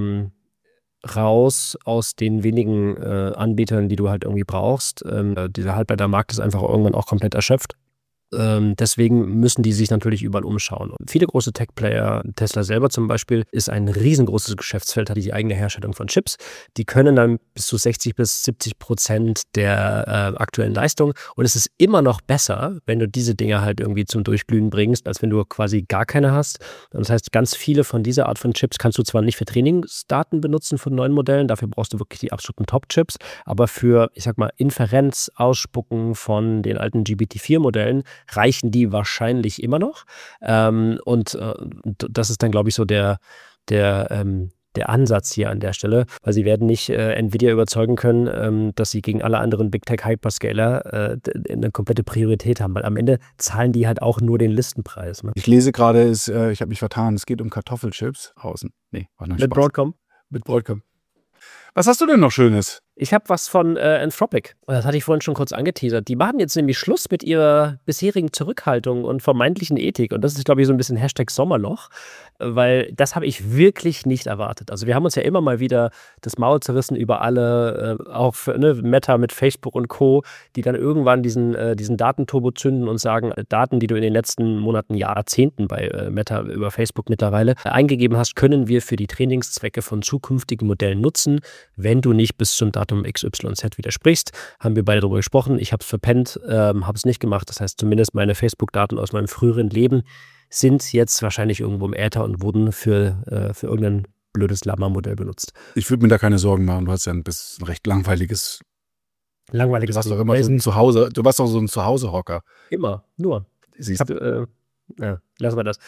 raus aus den wenigen Anbietern, die du halt irgendwie brauchst. Dieser Halbleitermarkt ist einfach irgendwann auch komplett erschöpft. Deswegen müssen die sich natürlich überall umschauen. Und viele große Tech-Player, Tesla selber zum Beispiel, ist ein riesengroßes Geschäftsfeld, hat die eigene Herstellung von Chips. Die können dann bis zu 60-70% der aktuellen Leistung. Und es ist immer noch besser, wenn du diese Dinge halt irgendwie zum Durchglühen bringst, als wenn du quasi gar keine hast. Das heißt, ganz viele von dieser Art von Chips kannst du zwar nicht für Trainingsdaten benutzen von neuen Modellen, dafür brauchst du wirklich die absoluten Top-Chips, aber für, ich sag mal, Inferenz, Ausspucken von den alten GPT-4-Modellen reichen die wahrscheinlich immer noch. Und das ist dann, glaube ich, so der Ansatz hier an der Stelle, weil sie werden nicht Nvidia überzeugen können, dass sie gegen alle anderen Big Tech Hyperscaler eine komplette Priorität haben, weil am Ende zahlen die halt auch nur den Listenpreis. Ne? Ich lese gerade, ich habe mich vertan, es geht um Kartoffelchips außen. Nee, war noch Mit Broadcom? Mit Broadcom. Was hast du denn noch Schönes? Ich habe was von Anthropic. Das hatte ich vorhin schon kurz angeteasert. Die machen jetzt nämlich Schluss mit ihrer bisherigen Zurückhaltung und vermeintlichen Ethik. Und das ist, glaube ich, so ein bisschen Hashtag Sommerloch, weil das habe ich wirklich nicht erwartet. Also wir haben uns ja immer mal wieder das Maul zerrissen über alle, auch für, Meta mit Facebook und Co., die dann irgendwann diesen Datenturbo zünden und sagen, Daten, die du in den letzten Monaten, Jahrzehnten bei Meta über Facebook mittlerweile eingegeben hast, können wir für die Trainingszwecke von zukünftigen Modellen nutzen, wenn du nicht bis zum Datum XYZ widersprichst. Haben wir beide darüber gesprochen. Ich habe es verpennt, habe es nicht gemacht. Das heißt, zumindest meine Facebook-Daten aus meinem früheren Leben sind jetzt wahrscheinlich irgendwo im Äther und wurden für irgendein blödes Lama-Modell benutzt. Ich würde mir da keine Sorgen machen. Du hast ja ein bisschen recht langweiliges. Du warst doch immer so ein Zuhause. Du warst doch so ein Zuhause-Hocker. Immer, nur. Siehst du? Lassen wir das.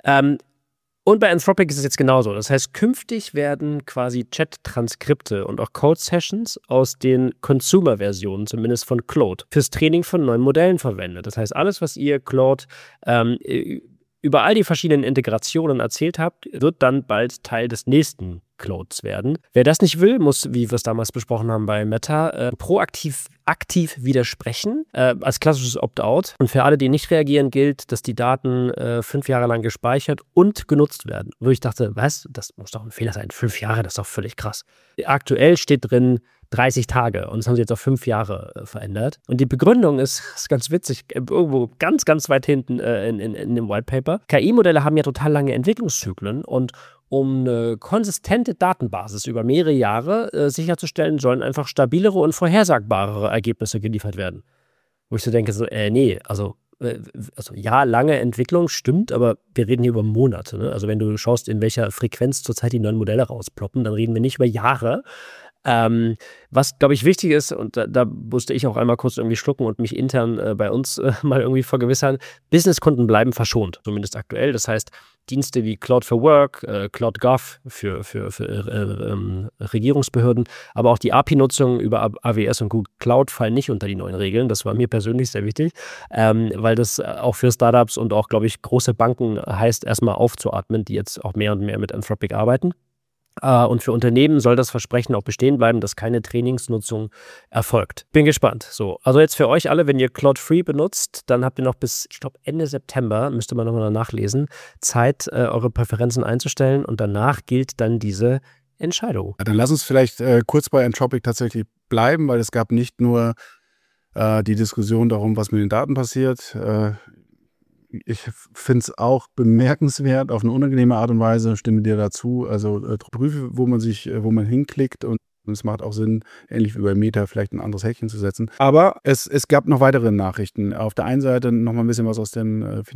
Und bei Anthropic ist es jetzt genauso. Das heißt, künftig werden quasi Chat-Transkripte und auch Code-Sessions aus den Consumer-Versionen, zumindest von Claude, fürs Training von neuen Modellen verwendet. Das heißt, alles, was ihr Claude über all die verschiedenen Integrationen erzählt habt, wird dann bald Teil des nächsten Claudes werden. Wer das nicht will, muss, wie wir es damals besprochen haben bei Meta, aktiv widersprechen, als klassisches Opt-out. Und für alle, die nicht reagieren, gilt, dass die Daten 5 Jahre lang gespeichert und genutzt werden. Wo ich dachte, was? Das muss doch ein Fehler sein. 5 Jahre, das ist doch völlig krass. Aktuell steht drin 30 Tage und das haben sie jetzt auf 5 Jahre verändert. Und die Begründung ist ganz witzig, irgendwo ganz, ganz weit hinten in dem White Paper. KI-Modelle haben ja total lange Entwicklungszyklen und um eine konsistente Datenbasis über mehrere Jahre sicherzustellen, sollen einfach stabilere und vorhersagbarere Ergebnisse geliefert werden. Wo ich so denke, also ja, lange Entwicklung stimmt, aber wir reden hier über Monate. Ne? Also wenn du schaust, in welcher Frequenz zurzeit die neuen Modelle rausploppen, dann reden wir nicht über Jahre. Was, glaube ich, wichtig ist, und da musste ich auch einmal kurz irgendwie schlucken und mich intern bei uns mal irgendwie vergewissern, Businesskunden bleiben verschont, zumindest aktuell. Das heißt, Dienste wie Cloud for Work, Cloud Gov für Regierungsbehörden, aber auch die API-Nutzung über AWS und Google Cloud fallen nicht unter die neuen Regeln. Das war mir persönlich sehr wichtig, weil das auch für Startups und auch, glaube ich, große Banken heißt, erstmal aufzuatmen, die jetzt auch mehr und mehr mit Anthropic arbeiten. Und für Unternehmen soll das Versprechen auch bestehen bleiben, dass keine Trainingsnutzung erfolgt. Bin gespannt. So, also jetzt für euch alle, wenn ihr Claude Free benutzt, dann habt ihr noch bis, ich glaube, Ende September, müsste man nochmal nachlesen, Zeit, eure Präferenzen einzustellen und danach gilt dann diese Entscheidung. Ja, dann lass uns vielleicht kurz bei Anthropic tatsächlich bleiben, weil es gab nicht nur die Diskussion darum, was mit den Daten passiert. Ich finde es auch bemerkenswert, auf eine unangenehme Art und Weise, stimme dir dazu. Also prüfe, wo man hinklickt und es macht auch Sinn, ähnlich wie bei Meta, vielleicht ein anderes Häkchen zu setzen. Aber es gab noch weitere Nachrichten. Auf der einen Seite noch mal ein bisschen was aus der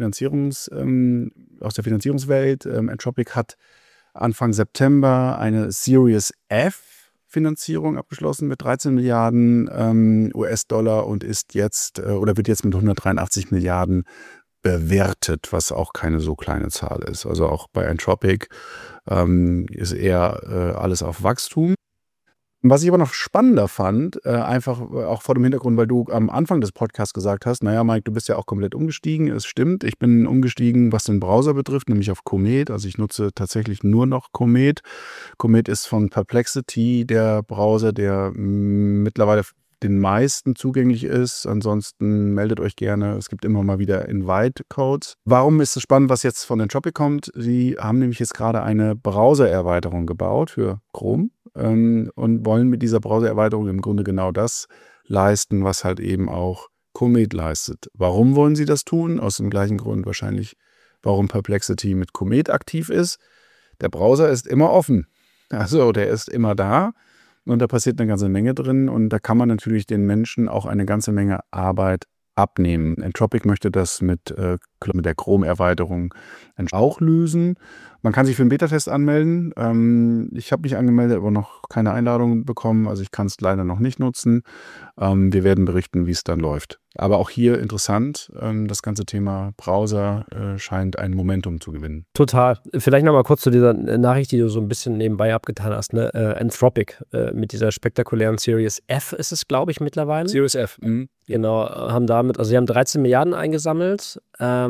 Finanzierungswelt. Anthropic hat Anfang September eine Series F Finanzierung abgeschlossen mit 13 Milliarden US-Dollar und ist jetzt wird jetzt mit 183 Milliarden bewertet, was auch keine so kleine Zahl ist. Also auch bei Anthropic ist eher alles auf Wachstum. Was ich aber noch spannender fand, einfach auch vor dem Hintergrund, weil du am Anfang des Podcasts gesagt hast, naja, Mike, du bist ja auch komplett umgestiegen. Es stimmt, ich bin umgestiegen, was den Browser betrifft, nämlich auf Comet. Also ich nutze tatsächlich nur noch Comet. Comet ist von Perplexity der Browser, der mittlerweile den meisten zugänglich ist. Ansonsten meldet euch gerne. Es gibt immer mal wieder Invite-Codes. Warum ist es spannend, was jetzt von Anthropic kommt? Sie haben nämlich jetzt gerade eine Browser-Erweiterung gebaut für Chrome und wollen mit dieser Browser-Erweiterung im Grunde genau das leisten, was halt eben auch Comet leistet. Warum wollen sie das tun? Aus dem gleichen Grund wahrscheinlich, warum Perplexity mit Comet aktiv ist. Der Browser ist immer offen. Also der ist immer da. Und da passiert eine ganze Menge drin und da kann man natürlich den Menschen auch eine ganze Menge Arbeit abnehmen. Anthropic möchte das mit der Chrome-Erweiterung auch lösen. Man kann sich für einen Beta-Test anmelden. Ich habe mich angemeldet, aber noch keine Einladung bekommen. Also ich kann es leider noch nicht nutzen. Wir werden berichten, wie es dann läuft. Aber auch hier interessant, das ganze Thema Browser scheint ein Momentum zu gewinnen. Total. Vielleicht nochmal kurz zu dieser Nachricht, die du so ein bisschen nebenbei abgetan hast. Ne? Anthropic mit dieser spektakulären Series F ist es, glaube ich, mittlerweile. Series F. Genau, sie haben 13 Milliarden eingesammelt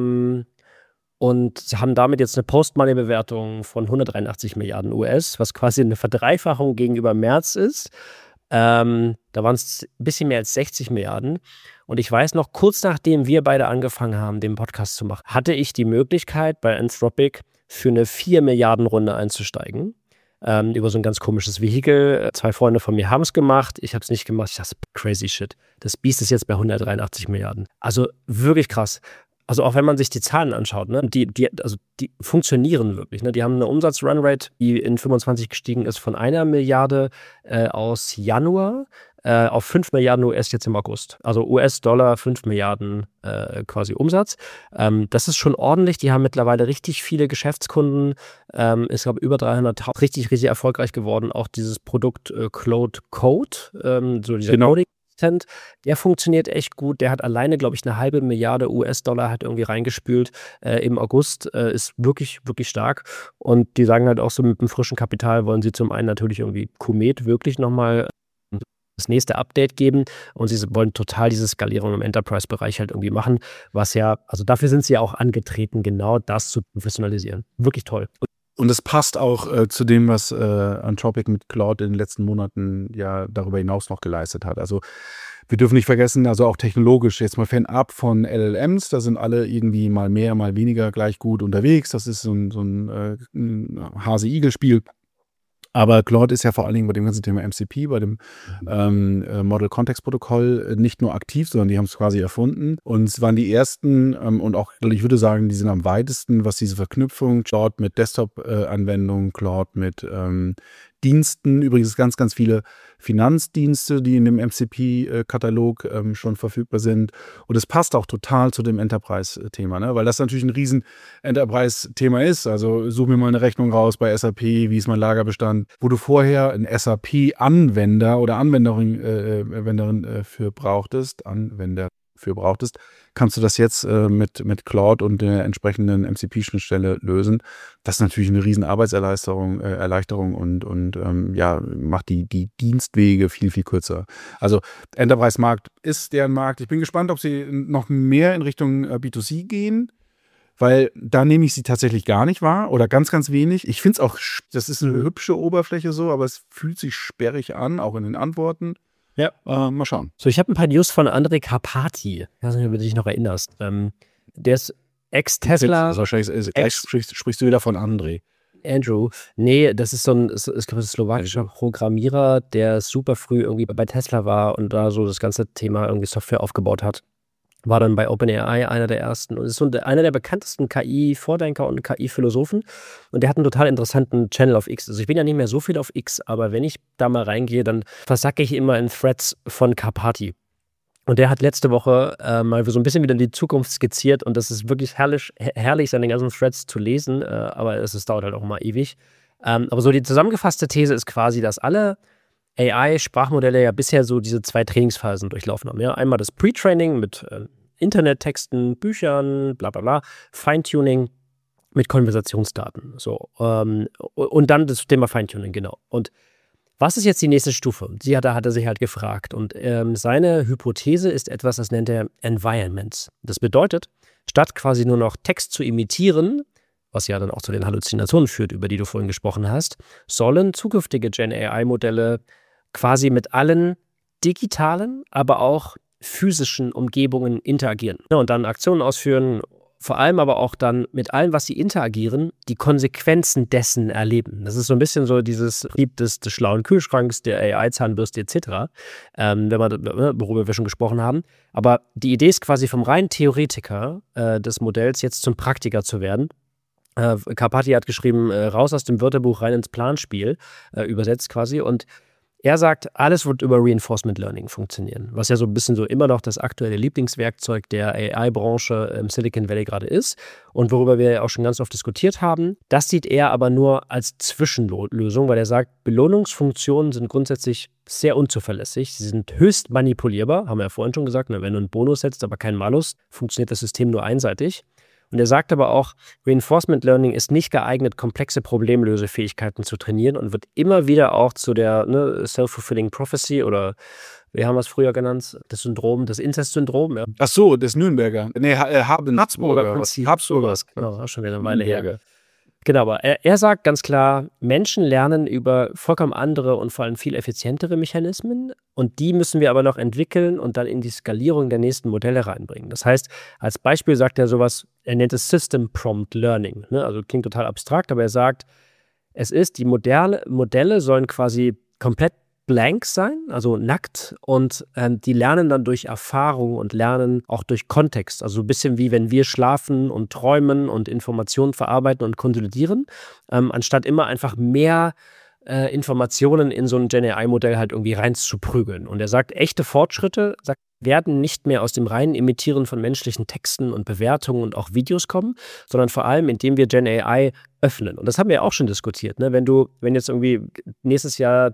und haben damit jetzt eine Post-Money-Bewertung von 183 Milliarden US, was quasi eine Verdreifachung gegenüber März ist. Da waren es ein bisschen mehr als 60 Milliarden. Und ich weiß noch, kurz nachdem wir beide angefangen haben, den Podcast zu machen, hatte ich die Möglichkeit, bei Anthropic für eine 4 Milliarden Runde einzusteigen. Über so ein ganz komisches Vehikel. 2 Freunde von mir haben es gemacht. Ich habe es nicht gemacht. Ich dachte, crazy shit. Das Biest ist jetzt bei 183 Milliarden. Also wirklich krass. Also auch wenn man sich die Zahlen anschaut, ne, die funktionieren wirklich. Ne? Die haben eine Umsatzrunrate, die in 25 gestiegen ist von 1 Milliarde aus Januar auf 5 Milliarden US jetzt im August. Also US-Dollar 5 Milliarden quasi Umsatz. Das ist schon ordentlich. Die haben mittlerweile richtig viele Geschäftskunden. Ich glaube, über 300.000. Richtig, richtig erfolgreich geworden. Auch dieses Produkt Claude Code, so dieser Coding. Der funktioniert echt gut. Der hat alleine, glaube ich, 1,5 Milliarde US-Dollar hat irgendwie reingespült im August. Ist wirklich, wirklich stark. Und die sagen halt auch so, mit dem frischen Kapital wollen sie zum einen natürlich irgendwie Komet wirklich nochmal das nächste Update geben. Und sie wollen total diese Skalierung im Enterprise-Bereich halt irgendwie machen, was ja, also dafür sind sie ja auch angetreten, genau das zu professionalisieren. Wirklich toll. Und es passt auch zu dem, was Anthropic mit Claude in den letzten Monaten ja darüber hinaus noch geleistet hat. Also wir dürfen nicht vergessen, also auch technologisch, jetzt mal fernab von LLMs, da sind alle irgendwie mal mehr, mal weniger gleich gut unterwegs. Das ist so ein Hase-Igel-Spiel. Aber Claude ist ja vor allen Dingen bei dem ganzen Thema MCP, bei dem Model-Context-Protokoll nicht nur aktiv, sondern die haben es quasi erfunden. Und es waren die ersten und auch, ich würde sagen, die sind am weitesten, was diese Verknüpfung, Claude mit Desktop-Anwendungen, Claude mit Diensten, übrigens ganz, ganz viele Finanzdienste, die in dem MCP-Katalog schon verfügbar sind. Und es passt auch total zu dem Enterprise-Thema, ne? Weil das natürlich ein riesen Enterprise-Thema ist. Also such mir mal eine Rechnung raus bei SAP, wie ist mein Lagerbestand, wo du vorher einen SAP-Anwender oder Anwenderin für brauchtest, kannst du das jetzt mit Claude und der entsprechenden MCP-Schnittstelle lösen. Das ist natürlich eine riesen Arbeitserleichterung und macht die Dienstwege viel, viel kürzer. Also Enterprise-Markt ist deren Markt. Ich bin gespannt, ob sie noch mehr in Richtung B2C gehen, weil da nehme ich sie tatsächlich gar nicht wahr oder ganz, ganz wenig. Ich finde es auch, das ist eine hübsche Oberfläche so, aber es fühlt sich sperrig an, auch in den Antworten. Ja, mal schauen. So, ich habe ein paar News von Andrej Karpathy. Ich weiß nicht, ob du dich noch erinnerst. Der ist Ex-Tesla. Gleich sprichst du wieder von Andrej. Andrew. Nee, das ist so ein slowakischer Programmierer, der super früh irgendwie bei Tesla war und da so das ganze Thema irgendwie Software aufgebaut hat. War dann bei OpenAI einer der ersten und ist so einer der bekanntesten KI-Vordenker und KI-Philosophen. Und der hat einen total interessanten Channel auf X. Also ich bin ja nicht mehr so viel auf X, aber wenn ich da mal reingehe, dann versacke ich immer in Threads von Karpathy. Und der hat letzte Woche mal so ein bisschen wieder in die Zukunft skizziert und das ist wirklich herrlich seine ganzen Threads zu lesen, aber es dauert halt auch mal ewig. Aber so die zusammengefasste These ist quasi, dass alle AI-Sprachmodelle ja bisher so diese 2 Trainingsphasen durchlaufen haben. Ja? Einmal das Pre-Training mit Internettexten, Büchern, bla bla bla, Feintuning mit Konversationsdaten. So, und dann das Thema Feintuning, genau. Und was ist jetzt die nächste Stufe? Hat er sich halt gefragt. Und seine Hypothese ist etwas, das nennt er Environments. Das bedeutet, statt quasi nur noch Text zu imitieren, was ja dann auch zu den Halluzinationen führt, über die du vorhin gesprochen hast, sollen zukünftige Gen-AI-Modelle quasi mit allen digitalen, aber auch physischen Umgebungen interagieren. Ja, und dann Aktionen ausführen, vor allem aber auch dann mit allem, was sie interagieren, die Konsequenzen dessen erleben. Das ist so ein bisschen so dieses Prinzip des schlauen Kühlschranks, der AI-Zahnbürste etc., worüber wir schon gesprochen haben. Aber die Idee ist quasi vom reinen Theoretiker des Modells jetzt zum Praktiker zu werden. Karpathy hat geschrieben, raus aus dem Wörterbuch, rein ins Planspiel, übersetzt quasi. Und er sagt, alles wird über Reinforcement Learning funktionieren, was ja so ein bisschen so immer noch das aktuelle Lieblingswerkzeug der AI-Branche im Silicon Valley gerade ist und worüber wir ja auch schon ganz oft diskutiert haben. Das sieht er aber nur als Zwischenlösung, weil er sagt, Belohnungsfunktionen sind grundsätzlich sehr unzuverlässig. Sie sind höchst manipulierbar, haben wir ja vorhin schon gesagt. Wenn du einen Bonus setzt, aber keinen Malus, funktioniert das System nur einseitig. Und er sagt aber auch, Reinforcement Learning ist nicht geeignet, komplexe Problemlösefähigkeiten zu trainieren und wird immer wieder auch zu der Self-Fulfilling Prophecy oder wie haben wir es früher genannt, das Syndrom, das Inzest-Syndrom. Ja. Ach so, das Nürnberger. Nee, Habsburger. Habsburger, genau, auch schon wieder eine Weile her. Genau, aber er sagt ganz klar, Menschen lernen über vollkommen andere und vor allem viel effizientere Mechanismen und die müssen wir aber noch entwickeln und dann in die Skalierung der nächsten Modelle reinbringen. Das heißt, als Beispiel sagt er sowas, er nennt es System Prompt Learning. Ne? Also klingt total abstrakt, aber er sagt, die Modelle sollen quasi komplett blank sein, also nackt und die lernen dann durch Erfahrung und lernen auch durch Kontext, also ein bisschen wie wenn wir schlafen und träumen und Informationen verarbeiten und konsolidieren, anstatt immer einfach mehr Informationen in so ein Gen-AI-Modell halt irgendwie reinzuprügeln. Und er sagt, echte Fortschritte werden nicht mehr aus dem reinen Imitieren von menschlichen Texten und Bewertungen und auch Videos kommen, sondern vor allem, indem wir Gen-AI öffnen. Und das haben wir ja auch schon diskutiert. Ne? Wenn jetzt irgendwie nächstes Jahr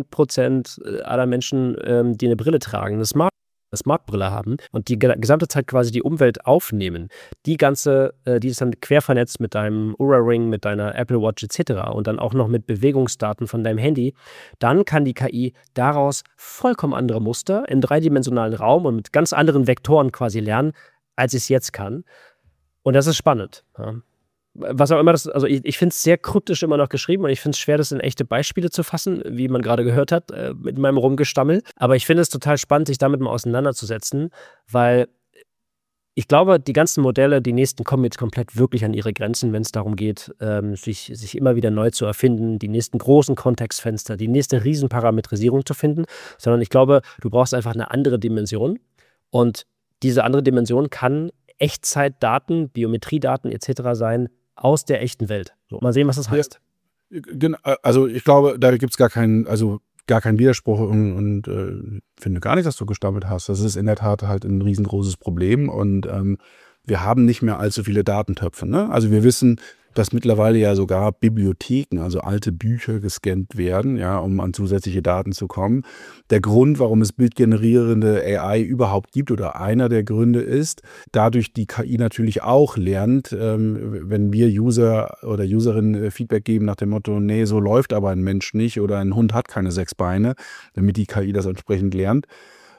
10% aller Menschen, die eine Brille tragen, eine Smart-Brille haben und die gesamte Zeit quasi die Umwelt aufnehmen, die ist dann quer vernetzt mit deinem Oura-Ring, mit deiner Apple Watch etc. und dann auch noch mit Bewegungsdaten von deinem Handy, dann kann die KI daraus vollkommen andere Muster im dreidimensionalen Raum und mit ganz anderen Vektoren quasi lernen, als es jetzt kann. Und das ist spannend. Ja. Was auch immer also ich finde es sehr kryptisch immer noch geschrieben und ich finde es schwer, das in echte Beispiele zu fassen, wie man gerade gehört hat, mit meinem Rumgestammel. Aber ich finde es total spannend, sich damit mal auseinanderzusetzen, weil ich glaube, die ganzen Modelle, die nächsten kommen jetzt komplett wirklich an ihre Grenzen, wenn es darum geht, sich immer wieder neu zu erfinden, die nächsten großen Kontextfenster, die nächste Riesenparametrisierung zu finden, sondern ich glaube, du brauchst einfach eine andere Dimension und diese andere Dimension kann Echtzeitdaten, Biometriedaten etc. sein, aus der echten Welt. So, mal sehen, was das heißt. Ja, also ich glaube, da gibt es gar keinen Widerspruch und finde gar nicht, dass du gestammelt hast. Das ist in der Tat halt ein riesengroßes Problem und wir haben nicht mehr allzu viele Datentöpfe. Ne? Also wir wissen, dass mittlerweile ja sogar Bibliotheken, also alte Bücher gescannt werden, ja, um an zusätzliche Daten zu kommen. Der Grund, warum es bildgenerierende AI überhaupt gibt oder einer der Gründe ist, dadurch die KI natürlich auch lernt, wenn wir User oder Userinnen Feedback geben nach dem Motto, nee, so läuft aber ein Mensch nicht oder ein Hund hat keine 6 Beine, damit die KI das entsprechend lernt.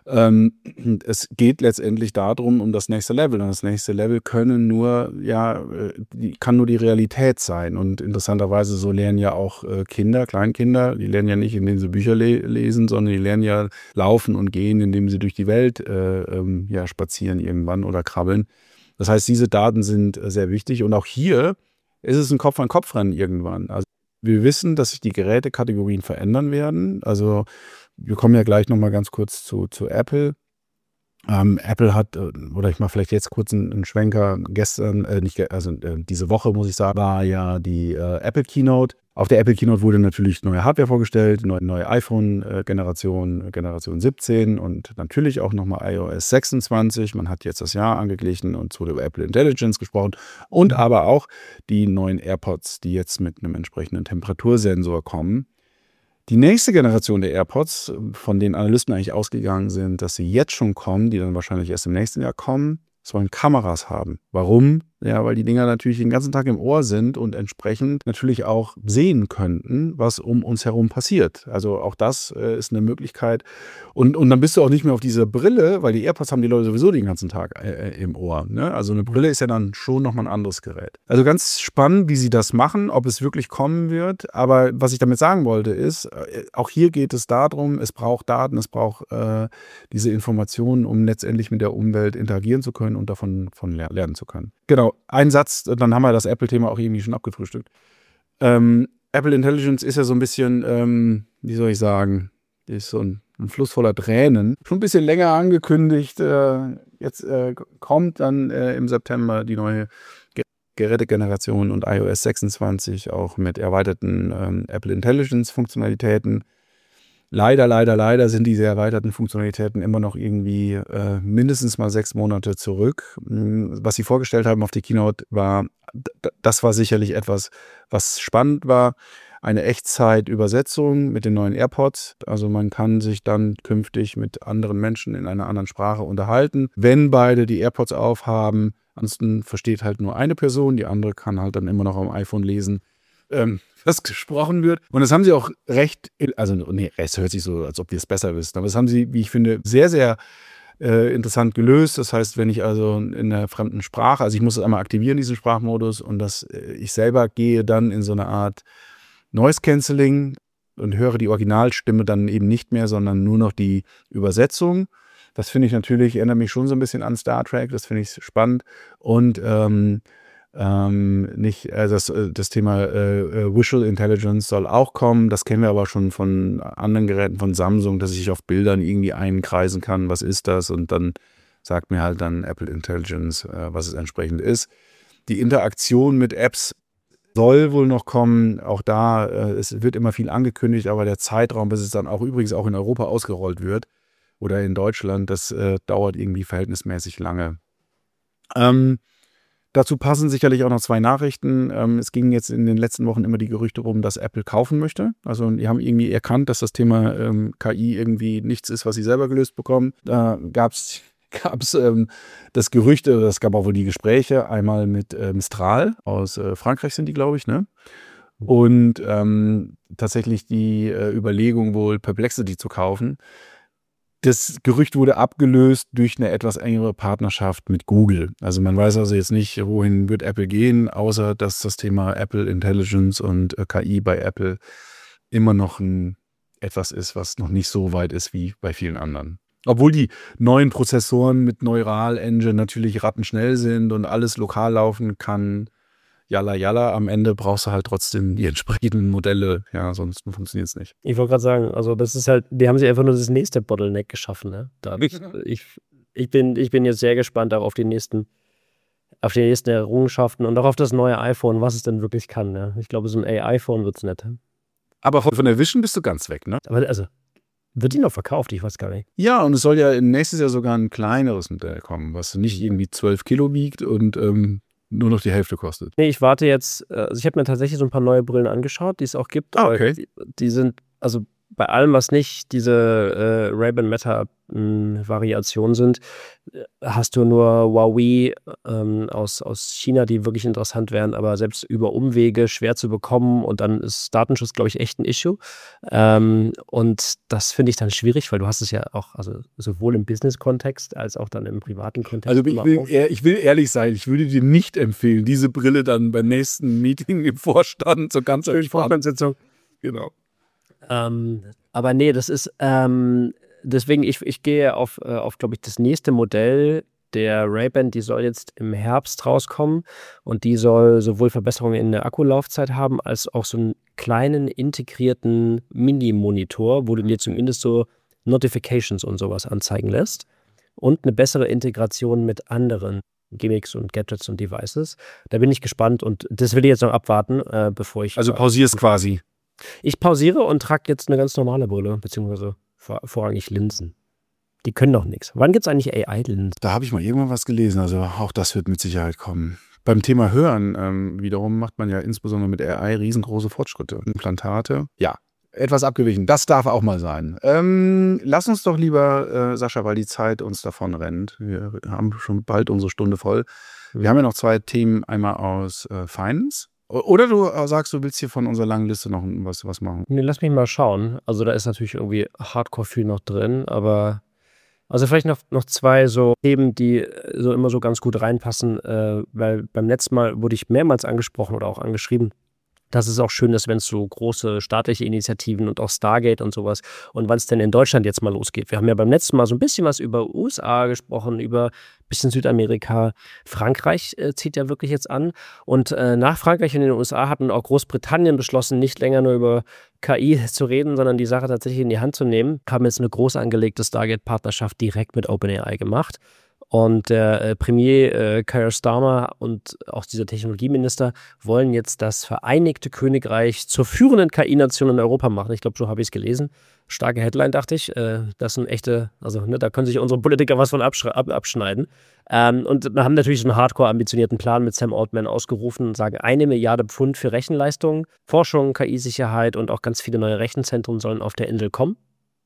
Es geht letztendlich darum, um das nächste Level. Und das nächste Level kann nur die Realität sein. Und interessanterweise, so lernen ja auch Kleinkinder, die lernen ja nicht, indem sie Bücher lesen, sondern die lernen ja laufen und gehen, indem sie durch die Welt spazieren irgendwann oder krabbeln. Das heißt, diese Daten sind sehr wichtig. Und auch hier ist es ein Kopf-an-Kopf-Rennen irgendwann. Also wir wissen, dass sich die Gerätekategorien verändern werden. Also wir kommen ja gleich nochmal ganz kurz zu Apple. Apple hat, oder ich mache vielleicht jetzt kurz einen Schwenker, diese Woche, muss ich sagen, war ja die Apple Keynote. Auf der Apple Keynote wurde natürlich neue Hardware vorgestellt, neue iPhone-Generation 17 und natürlich auch nochmal iOS 26. Man hat jetzt das Jahr angeglichen und zu der Apple Intelligence gesprochen und aber auch die neuen AirPods, die jetzt mit einem entsprechenden Temperatursensor kommen. Die nächste Generation der AirPods, von denen Analysten eigentlich ausgegangen sind, dass sie jetzt schon kommen, die dann wahrscheinlich erst im nächsten Jahr kommen, sollen Kameras haben. Warum? Ja, weil die Dinger natürlich den ganzen Tag im Ohr sind und entsprechend natürlich auch sehen könnten, was um uns herum passiert. Also auch das ist eine Möglichkeit. Und dann bist du auch nicht mehr auf dieser Brille, weil die AirPods haben die Leute sowieso den ganzen Tag im Ohr. Ne? Also eine Brille ist ja dann schon nochmal ein anderes Gerät. Also ganz spannend, wie sie das machen, ob es wirklich kommen wird. Aber was ich damit sagen wollte ist, auch hier geht es darum, es braucht Daten, es braucht diese Informationen, um letztendlich mit der Umwelt interagieren zu können und davon lernen zu können. Genau, ein Satz, dann haben wir das Apple-Thema auch irgendwie schon abgefrühstückt. Apple Intelligence ist ja so ein bisschen, wie soll ich sagen, ist so ein Fluss voller Tränen. Schon ein bisschen länger angekündigt. Jetzt kommt dann im September die neue Gerätegeneration und iOS 26 auch mit erweiterten Apple Intelligence-Funktionalitäten. Leider sind diese erweiterten Funktionalitäten immer noch irgendwie mindestens mal 6 Monate zurück. Was sie vorgestellt haben auf die Keynote das war sicherlich etwas, was spannend war. Eine Echtzeit-Übersetzung mit den neuen AirPods. Also man kann sich dann künftig mit anderen Menschen in einer anderen Sprache unterhalten. Wenn beide die AirPods aufhaben, ansonsten versteht halt nur eine Person, die andere kann halt dann immer noch am iPhone lesen, was gesprochen wird. Und das haben sie auch es hört sich so, als ob wir es besser wissen, aber das haben sie, wie ich finde, sehr, sehr interessant gelöst. Das heißt, wenn ich also in einer fremden Sprache, also ich muss es einmal aktivieren, diesen Sprachmodus, und ich selber gehe dann in so eine Art Noise Cancelling und höre die Originalstimme dann eben nicht mehr, sondern nur noch die Übersetzung. Das finde ich natürlich, erinnert mich schon so ein bisschen an Star Trek, das finde ich spannend. Und das Thema Visual Intelligence soll auch kommen. Das kennen wir aber schon von anderen Geräten von Samsung, dass ich auf Bildern irgendwie einkreisen kann, was ist das? Und dann sagt mir halt dann Apple Intelligence, was es entsprechend ist. Die Interaktion mit Apps soll wohl noch kommen. Auch da, es wird immer viel angekündigt, aber der Zeitraum, bis es dann auch übrigens auch in Europa ausgerollt wird oder in Deutschland, das dauert irgendwie verhältnismäßig lange. Dazu passen sicherlich auch noch 2 Nachrichten. Es gingen jetzt in den letzten Wochen immer die Gerüchte rum, dass Apple kaufen möchte. Also die haben irgendwie erkannt, dass das Thema KI irgendwie nichts ist, was sie selber gelöst bekommen. Da gab es das Gerücht, es gab auch wohl die Gespräche, einmal mit Mistral aus Frankreich sind die, glaube ich, ne? Und tatsächlich die Überlegung wohl Perplexity zu kaufen. Das Gerücht wurde abgelöst durch eine etwas engere Partnerschaft mit Google. Also man weiß also jetzt nicht, wohin wird Apple gehen, außer dass das Thema Apple Intelligence und KI bei Apple immer noch etwas ist, was noch nicht so weit ist wie bei vielen anderen. Obwohl die neuen Prozessoren mit Neural Engine natürlich rattenschnell sind und alles lokal laufen kann, jalla, am Ende brauchst du halt trotzdem die entsprechenden Modelle, ja, sonst funktioniert es nicht. Ich wollte gerade sagen, also das ist halt, die haben sich einfach nur das nächste Bottleneck geschaffen, ne? Ich bin jetzt sehr gespannt auch auf die nächsten Errungenschaften und auch auf das neue iPhone, was es denn wirklich kann, ne? Ich glaube, so ein AI-Phone wird's nicht. Aber von der Vision bist du ganz weg, ne? Aber also, wird die noch verkauft? Ich weiß gar nicht. Ja, und es soll ja nächstes Jahr sogar ein kleineres Modell kommen, was nicht irgendwie 12 Kilo wiegt und nur noch die Hälfte kostet. Nee, ich warte jetzt, also ich habe mir tatsächlich so ein paar neue Brillen angeschaut, die es auch gibt. Okay. Die sind, also bei allem, was nicht diese Ray-Ban Meta-Variationen sind, hast du nur Huawei aus China, die wirklich interessant wären, aber selbst über Umwege schwer zu bekommen und dann ist Datenschutz, glaube ich, echt ein Issue. Und das finde ich dann schwierig, weil du hast es ja auch, also sowohl im Business-Kontext als auch dann im privaten Kontext. Also ich will ehrlich sein, ich würde dir nicht empfehlen, diese Brille dann beim nächsten Meeting im Vorstand zur ganz Vorstandssitzung. Genau. Aber nee, das ist, deswegen, ich gehe auf glaube ich, das nächste Modell der Ray-Ban, die soll jetzt im Herbst rauskommen und die soll sowohl Verbesserungen in der Akkulaufzeit haben, als auch so einen kleinen integrierten Mini-Monitor, wo du dir zumindest so Notifications und sowas anzeigen lässt und eine bessere Integration mit anderen Gimmicks und Gadgets und Devices. Da bin ich gespannt und das will ich jetzt noch abwarten, bevor ich... Also pausierst quasi. Ich pausiere und trage jetzt eine ganz normale Brille, beziehungsweise vorrangig Linsen. Die können doch nichts. Wann gibt es eigentlich AI-Linsen? Da habe ich mal irgendwann was gelesen, also auch das wird mit Sicherheit kommen. Beim Thema Hören wiederum macht man ja insbesondere mit AI riesengroße Fortschritte. Implantate, ja, etwas abgewichen, das darf auch mal sein. Lass uns doch lieber, Sascha, weil die Zeit uns davon rennt. Wir haben schon bald unsere Stunde voll. Wir haben ja noch 2 Themen, einmal aus Finance. Oder du sagst, du willst hier von unserer langen Liste noch was machen? Nee, lass mich mal schauen. Also da ist natürlich irgendwie Hardcore viel noch drin, aber also vielleicht noch 2 so Themen, die so immer so ganz gut reinpassen, weil beim letzten Mal wurde ich mehrmals angesprochen oder auch angeschrieben, dass es auch schön ist, wenn es so große staatliche Initiativen und auch Stargate und sowas und wann es denn in Deutschland jetzt mal losgeht. Wir haben ja beim letzten Mal so ein bisschen was über USA gesprochen, über ein bisschen Südamerika. Frankreich zieht ja wirklich jetzt an und nach Frankreich und den USA hat auch Großbritannien beschlossen, nicht länger nur über KI zu reden, sondern die Sache tatsächlich in die Hand zu nehmen. Haben jetzt eine groß angelegte Stargate-Partnerschaft direkt mit OpenAI gemacht. Und der Premier Keir Starmer und auch dieser Technologieminister wollen jetzt das Vereinigte Königreich zur führenden KI-Nation in Europa machen. Ich glaube, so habe ich es gelesen. Starke Headline, dachte ich. Das sind echte, also ne, da können sich unsere Politiker was von abschneiden. Und wir haben natürlich so einen hardcore-ambitionierten Plan mit Sam Altman ausgerufen und sagen, 1 Milliarde Pfund für Rechenleistung, Forschung, KI-Sicherheit und auch ganz viele neue Rechenzentren sollen auf der Insel kommen.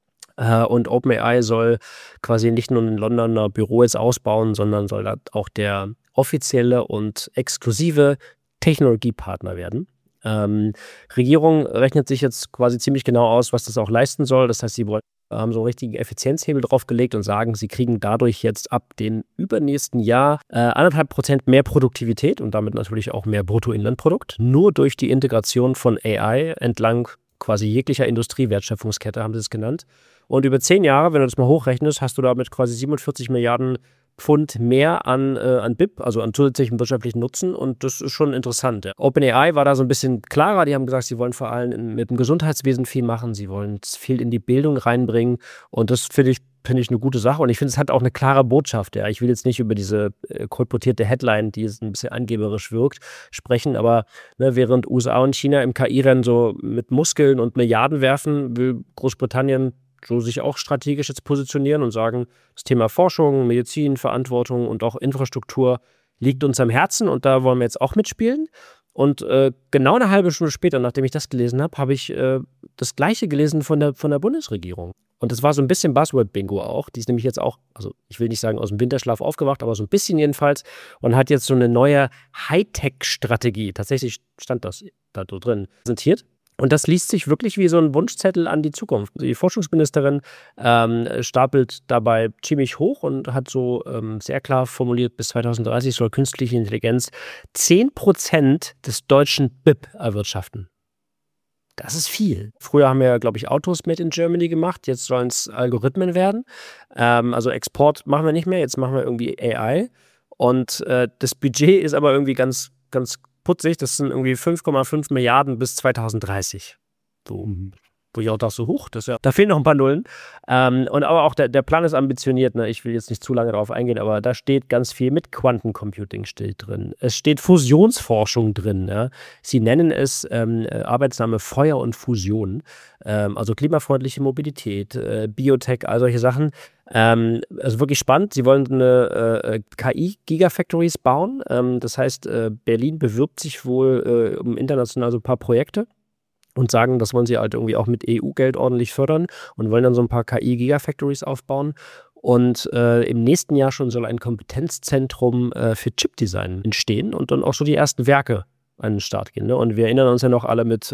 Und OpenAI soll quasi nicht nur ein Londoner Büro jetzt ausbauen, sondern soll da auch der offizielle und exklusive Technologiepartner werden. Regierung rechnet sich jetzt quasi ziemlich genau aus, was das auch leisten soll. Das heißt, sie wollen haben so einen richtigen Effizienzhebel draufgelegt und sagen, sie kriegen dadurch jetzt ab dem übernächsten Jahr 1,5% mehr Produktivität und damit natürlich auch mehr Bruttoinlandprodukt, nur durch die Integration von AI entlang quasi jeglicher Industriewertschöpfungskette, haben sie es genannt. Und über 10 Jahre, wenn du das mal hochrechnest, hast du damit quasi 47 Milliarden Pfund mehr an BIP, also an zusätzlichem wirtschaftlichen Nutzen, und das ist schon interessant. Ja. OpenAI war da so ein bisschen klarer, die haben gesagt, sie wollen vor allem mit dem Gesundheitswesen viel machen, sie wollen viel in die Bildung reinbringen, und das finde ich eine gute Sache, und ich finde, es hat auch eine klare Botschaft. Ja. Ich will jetzt nicht über diese kolportierte Headline, die jetzt ein bisschen angeberisch wirkt, sprechen, aber während USA und China im KI-Rennen so mit Muskeln und Milliarden werfen, will Großbritannien so sich auch strategisch jetzt positionieren und sagen, das Thema Forschung, Medizin, Verantwortung und auch Infrastruktur liegt uns am Herzen, und da wollen wir jetzt auch mitspielen. Und genau eine halbe Stunde später, nachdem ich das gelesen habe, habe ich das Gleiche gelesen von der Bundesregierung. Und das war so ein bisschen Buzzword-Bingo auch. Die ist nämlich jetzt auch, also ich will nicht sagen aus dem Winterschlaf aufgewacht, aber so ein bisschen jedenfalls, und hat jetzt so eine neue Hightech-Strategie, tatsächlich stand das da drin, präsentiert. Und das liest sich wirklich wie so ein Wunschzettel an die Zukunft. Die Forschungsministerin stapelt dabei ziemlich hoch und hat so sehr klar formuliert, bis 2030 soll künstliche Intelligenz 10% des deutschen BIP erwirtschaften. Das ist viel. Früher haben wir, glaube ich, Autos made in Germany gemacht. Jetzt sollen es Algorithmen werden. Also Export machen wir nicht mehr. Jetzt machen wir irgendwie AI. Und das Budget ist aber irgendwie ganz putzig. Das sind irgendwie 5,5 Milliarden bis 2030. So. Wo ich auch dachte, so hoch, da fehlen noch ein paar Nullen. Und aber auch der Plan ist ambitioniert. Ne? Ich will jetzt nicht zu lange darauf eingehen, aber da steht ganz viel mit Quantencomputing steht drin. Es steht Fusionsforschung drin. Ja? Sie nennen es Arbeitsname Feuer und Fusion. Also klimafreundliche Mobilität, Biotech, all solche Sachen. Also wirklich spannend. Sie wollen eine KI-Gigafactories bauen. Das heißt, Berlin bewirbt sich wohl um international so ein paar Projekte und sagen, das wollen sie halt irgendwie auch mit EU-Geld ordentlich fördern und wollen dann so ein paar KI-Gigafactories aufbauen. Und im nächsten Jahr schon soll ein Kompetenzzentrum für Chipdesign entstehen und dann auch so die ersten Werke an den Start gehen. Ne? Und wir erinnern uns ja noch alle mit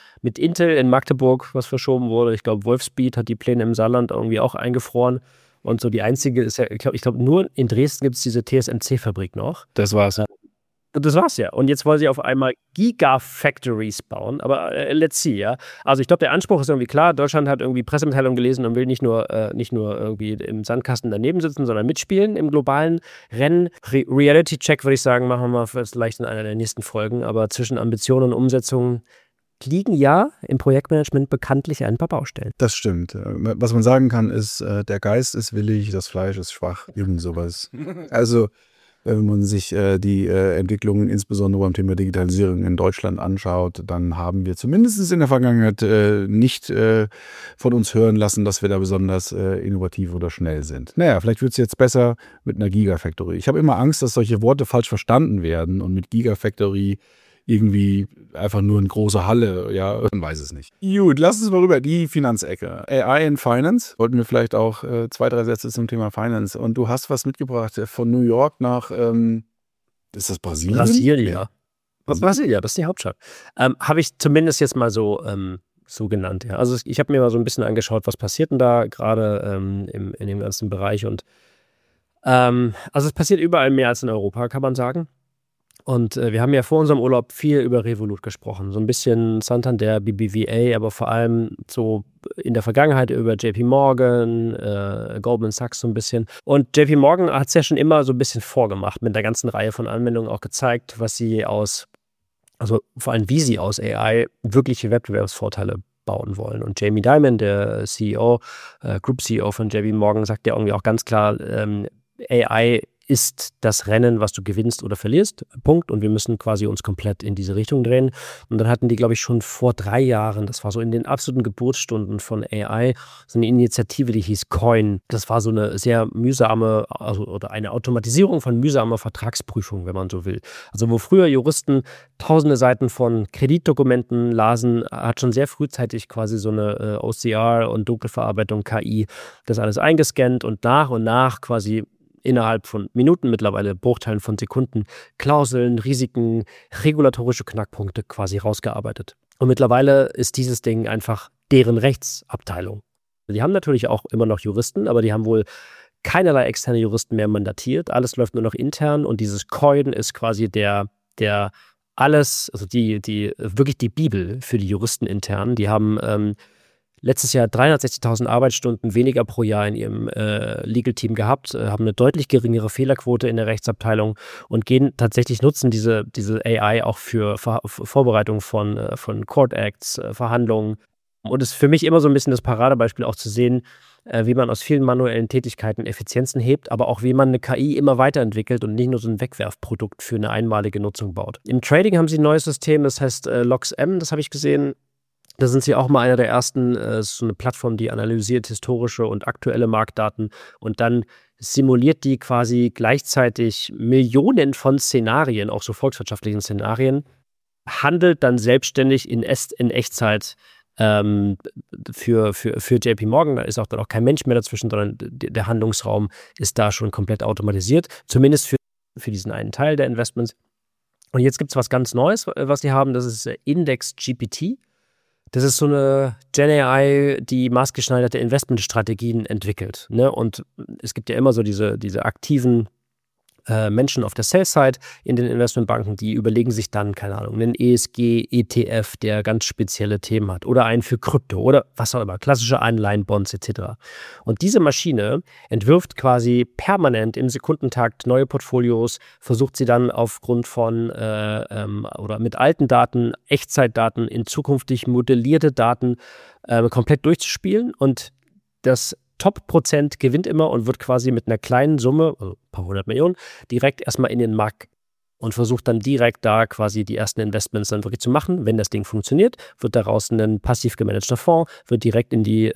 Intel in Magdeburg, was verschoben wurde. Ich glaube, Wolfspeed hat die Pläne im Saarland irgendwie auch eingefroren. Und so die einzige ist ja, ich glaube, nur in Dresden gibt es diese TSMC-Fabrik noch. Das war's. Das war's ja. Und jetzt wollen sie auf einmal Gigafactories bauen. Aber let's see, ja. Also ich glaube, der Anspruch ist irgendwie klar. Deutschland hat irgendwie Pressemitteilungen gelesen und will nicht nur irgendwie im Sandkasten daneben sitzen, sondern mitspielen im globalen Rennen. Reality-Check, würde ich sagen, machen wir vielleicht in einer der nächsten Folgen. Aber zwischen Ambition und Umsetzung liegen ja im Projektmanagement bekanntlich ein paar Baustellen. Das stimmt. Was man sagen kann, ist, der Geist ist willig, das Fleisch ist schwach. Irgend sowas. Also wenn man sich die Entwicklungen insbesondere beim Thema Digitalisierung in Deutschland anschaut, dann haben wir zumindest in der Vergangenheit nicht von uns hören lassen, dass wir da besonders innovativ oder schnell sind. Naja, vielleicht wird es jetzt besser mit einer Gigafactory. Ich habe immer Angst, dass solche Worte falsch verstanden werden und mit Gigafactory irgendwie einfach nur eine große Halle, ja, man weiß es nicht. Gut, lass uns mal rüber, die Finanzecke. AI in Finance, wollten wir vielleicht auch 2, 3 Sätze zum Thema Finance. Und du hast was mitgebracht von New York nach, ist das Brasilien? Brasilien, ja. Brasilien, das ist die Hauptstadt. Habe ich zumindest jetzt mal so genannt, ja. Also ich habe mir mal so ein bisschen angeschaut, was passiert denn da gerade in dem ganzen Bereich. Und also es passiert überall mehr als in Europa, kann man sagen. Und wir haben ja vor unserem Urlaub viel über Revolut gesprochen. So ein bisschen Santander, BBVA, aber vor allem so in der Vergangenheit über JP Morgan, Goldman Sachs so ein bisschen. Und JP Morgan hat es ja schon immer so ein bisschen vorgemacht, mit einer ganzen Reihe von Anwendungen auch gezeigt, was sie also vor allem wie sie aus AI wirkliche Wettbewerbsvorteile bauen wollen. Und Jamie Dimon, der CEO, Group CEO von JP Morgan, sagt ja irgendwie auch ganz klar, AI ist das Rennen, was du gewinnst oder verlierst, Punkt. Und wir müssen quasi uns komplett in diese Richtung drehen. Und dann hatten die, glaube ich, schon vor 3 Jahren, das war so in den absoluten Geburtsstunden von AI, so eine Initiative, die hieß Coin. Das war so eine sehr mühsame, oder eine Automatisierung von mühsamer Vertragsprüfung, wenn man so will. Also wo früher Juristen tausende Seiten von Kreditdokumenten lasen, hat schon sehr frühzeitig quasi so eine OCR und Dunkelverarbeitung KI das alles eingescannt und nach quasi innerhalb von Minuten, mittlerweile Bruchteilen von Sekunden, Klauseln, Risiken, regulatorische Knackpunkte quasi rausgearbeitet. Und mittlerweile ist dieses Ding einfach deren Rechtsabteilung. Die haben natürlich auch immer noch Juristen, aber die haben wohl keinerlei externe Juristen mehr mandatiert. Alles läuft nur noch intern und dieses Coin ist quasi der alles, also wirklich die Bibel für die Juristen intern. Die haben letztes Jahr 360.000 Arbeitsstunden weniger pro Jahr in ihrem Legal-Team gehabt, haben eine deutlich geringere Fehlerquote in der Rechtsabteilung und nutzen diese AI auch für Vorbereitung von Court Acts, Verhandlungen. Und es ist für mich immer so ein bisschen das Paradebeispiel auch zu sehen, wie man aus vielen manuellen Tätigkeiten Effizienzen hebt, aber auch wie man eine KI immer weiterentwickelt und nicht nur so ein Wegwerfprodukt für eine einmalige Nutzung baut. Im Trading haben sie ein neues System, das heißt LoxM, das habe ich gesehen. Da sind sie auch mal einer der ersten, so eine Plattform, die analysiert historische und aktuelle Marktdaten und dann simuliert die quasi gleichzeitig Millionen von Szenarien, auch so volkswirtschaftlichen Szenarien, handelt dann selbstständig in Echtzeit für JP Morgan. Da ist auch dann auch kein Mensch mehr dazwischen, sondern der Handlungsraum ist da schon komplett automatisiert, zumindest für diesen einen Teil der Investments. Und jetzt gibt es was ganz Neues, was die haben, das ist Index GPT. Das ist so eine Gen-AI, die maßgeschneiderte Investmentstrategien entwickelt. Ne? Und es gibt ja immer so diese aktiven Menschen auf der Sell-Side in den Investmentbanken, die überlegen sich dann, keine Ahnung, einen ESG-ETF, der ganz spezielle Themen hat oder einen für Krypto oder was auch immer, klassische Anleihen, Bonds etc. Und diese Maschine entwirft quasi permanent im Sekundentakt neue Portfolios, versucht sie dann aufgrund von oder mit alten Daten, Echtzeitdaten in zukünftig modellierte Daten komplett durchzuspielen und das Top-Prozent gewinnt immer und wird quasi mit einer kleinen Summe, also ein paar 100 Millionen, direkt erstmal in den Markt und versucht dann direkt da quasi die ersten Investments dann wirklich zu machen. Wenn das Ding funktioniert, wird daraus ein passiv gemanagter Fonds, wird direkt in die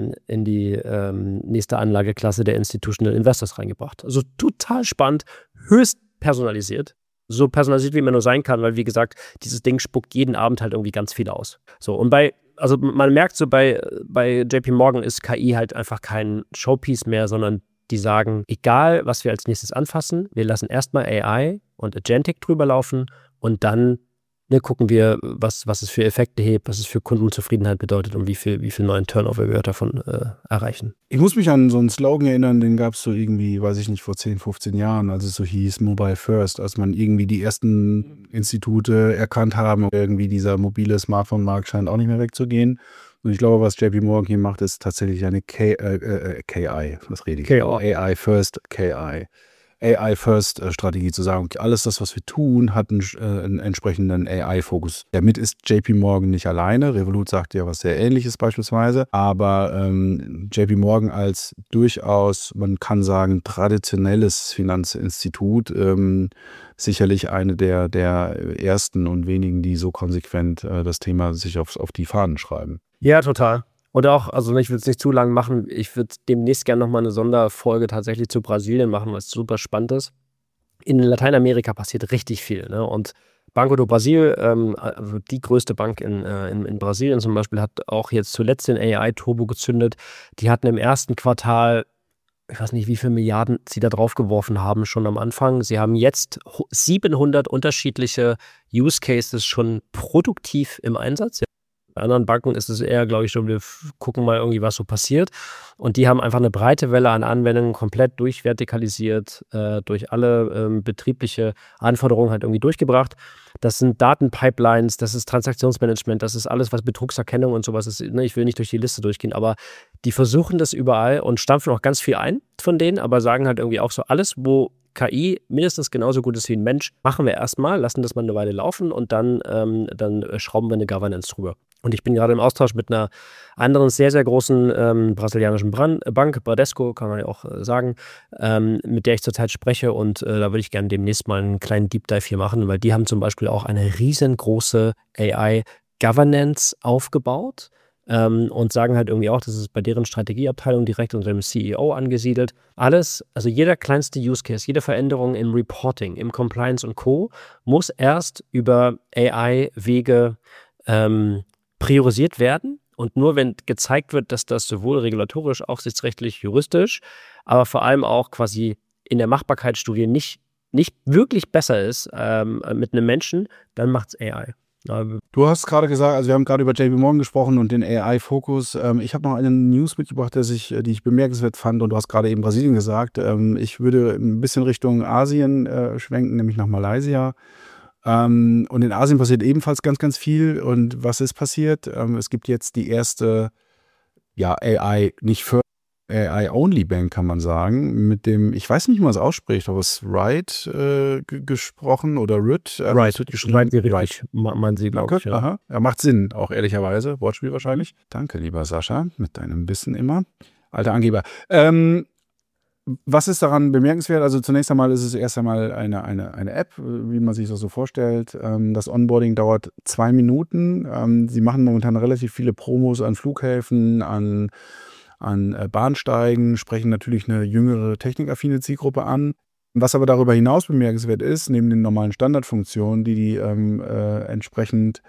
nächste Anlageklasse der Institutional Investors reingebracht. Also total spannend, höchst personalisiert. So personalisiert, wie man nur sein kann, weil wie gesagt, dieses Ding spuckt jeden Abend halt irgendwie ganz viel aus. So, und man merkt so bei JP Morgan ist KI halt einfach kein Showpiece mehr, sondern die sagen, egal was wir als nächstes anfassen, wir lassen erstmal AI und Agentic drüber laufen und dann gucken wir, was es für Effekte hebt, was es für Kundenzufriedenheit bedeutet und wie viel neuen Turnover wir davon erreichen. Ich muss mich an so einen Slogan erinnern, den gab es so irgendwie, weiß ich nicht, vor 10, 15 Jahren, als es so hieß Mobile First, als man irgendwie die ersten Institute erkannt haben, irgendwie dieser mobile Smartphone-Markt scheint auch nicht mehr wegzugehen. Und ich glaube, was JP Morgan hier macht, ist tatsächlich eine KI, was rede ich? AI First KI. AI-First-Strategie zu sagen, okay, alles das, was wir tun, hat einen entsprechenden AI-Fokus. Damit ist JP Morgan nicht alleine. Revolut sagt ja was sehr Ähnliches beispielsweise. Aber JP Morgan als durchaus, man kann sagen, traditionelles Finanzinstitut, sicherlich eine der ersten und wenigen, die so konsequent das Thema sich auf die Fahnen schreiben. Ja, total. Und auch, also ich will es nicht zu lang machen, ich würde demnächst gerne nochmal eine Sonderfolge tatsächlich zu Brasilien machen, was super spannend ist. In Lateinamerika passiert richtig viel. Ne? Und Banco do Brasil, also die größte Bank in Brasilien zum Beispiel, hat auch jetzt zuletzt den AI-Turbo gezündet. Die hatten im ersten Quartal, ich weiß nicht, wie viele Milliarden sie da drauf geworfen haben, schon am Anfang. Sie haben jetzt 700 unterschiedliche Use Cases schon produktiv im Einsatz. Bei anderen Banken ist es eher, glaube ich, schon, wir gucken mal irgendwie, was so passiert. Und die haben einfach eine breite Welle an Anwendungen komplett durchvertikalisiert, durch alle betriebliche Anforderungen halt irgendwie durchgebracht. Das sind Datenpipelines, das ist Transaktionsmanagement, das ist alles, was Betrugserkennung und sowas ist. Ne? Ich will nicht durch die Liste durchgehen, aber die versuchen das überall und stampfen auch ganz viel ein von denen, aber sagen halt irgendwie auch so, alles, wo KI mindestens genauso gut ist wie ein Mensch, machen wir erstmal, lassen das mal eine Weile laufen und dann schrauben wir eine Governance drüber. Und ich bin gerade im Austausch mit einer anderen sehr, sehr großen brasilianischen Bank, Bradesco, kann man ja auch sagen, mit der ich zurzeit spreche. Und da würde ich gerne demnächst mal einen kleinen Deep Dive hier machen, weil die haben zum Beispiel auch eine riesengroße AI-Governance aufgebaut und sagen halt irgendwie auch, das ist bei deren Strategieabteilung direkt unter dem CEO angesiedelt. Alles, also jeder kleinste Use Case, jede Veränderung im Reporting, im Compliance und Co. muss erst über AI-Wege priorisiert werden und nur wenn gezeigt wird, dass das sowohl regulatorisch, aufsichtsrechtlich, juristisch, aber vor allem auch quasi in der Machbarkeitsstudie nicht wirklich besser ist mit einem Menschen, dann macht es AI. Du hast gerade gesagt, also wir haben gerade über JP Morgan gesprochen und den AI-Fokus. Ich habe noch eine News mitgebracht, die ich bemerkenswert fand, und du hast gerade eben Brasilien gesagt. Ich würde ein bisschen Richtung Asien schwenken, nämlich nach Malaysia. Und in Asien passiert ebenfalls ganz, ganz viel. Und was ist passiert? Es gibt jetzt die erste, AI, nicht für AI-Only-Bank, kann man sagen, mit dem, ich weiß nicht, wie man es ausspricht, aber es ist Ride gesprochen oder RIT. Right, wird geschrieben. richtig, man sieht, glaube ich. Ja. Aha. Ja, macht Sinn, auch ehrlicherweise. Wortspiel wahrscheinlich. Danke, lieber Sascha, mit deinem Wissen immer. Alter Angeber. Was ist daran bemerkenswert? Also zunächst einmal ist es erst einmal eine App, wie man sich das so vorstellt. Das Onboarding dauert 2 Minuten. Sie machen momentan relativ viele Promos an Flughäfen, an Bahnsteigen, sprechen natürlich eine jüngere, technikaffine Zielgruppe an. Was aber darüber hinaus bemerkenswert ist, neben den normalen Standardfunktionen, die entsprechend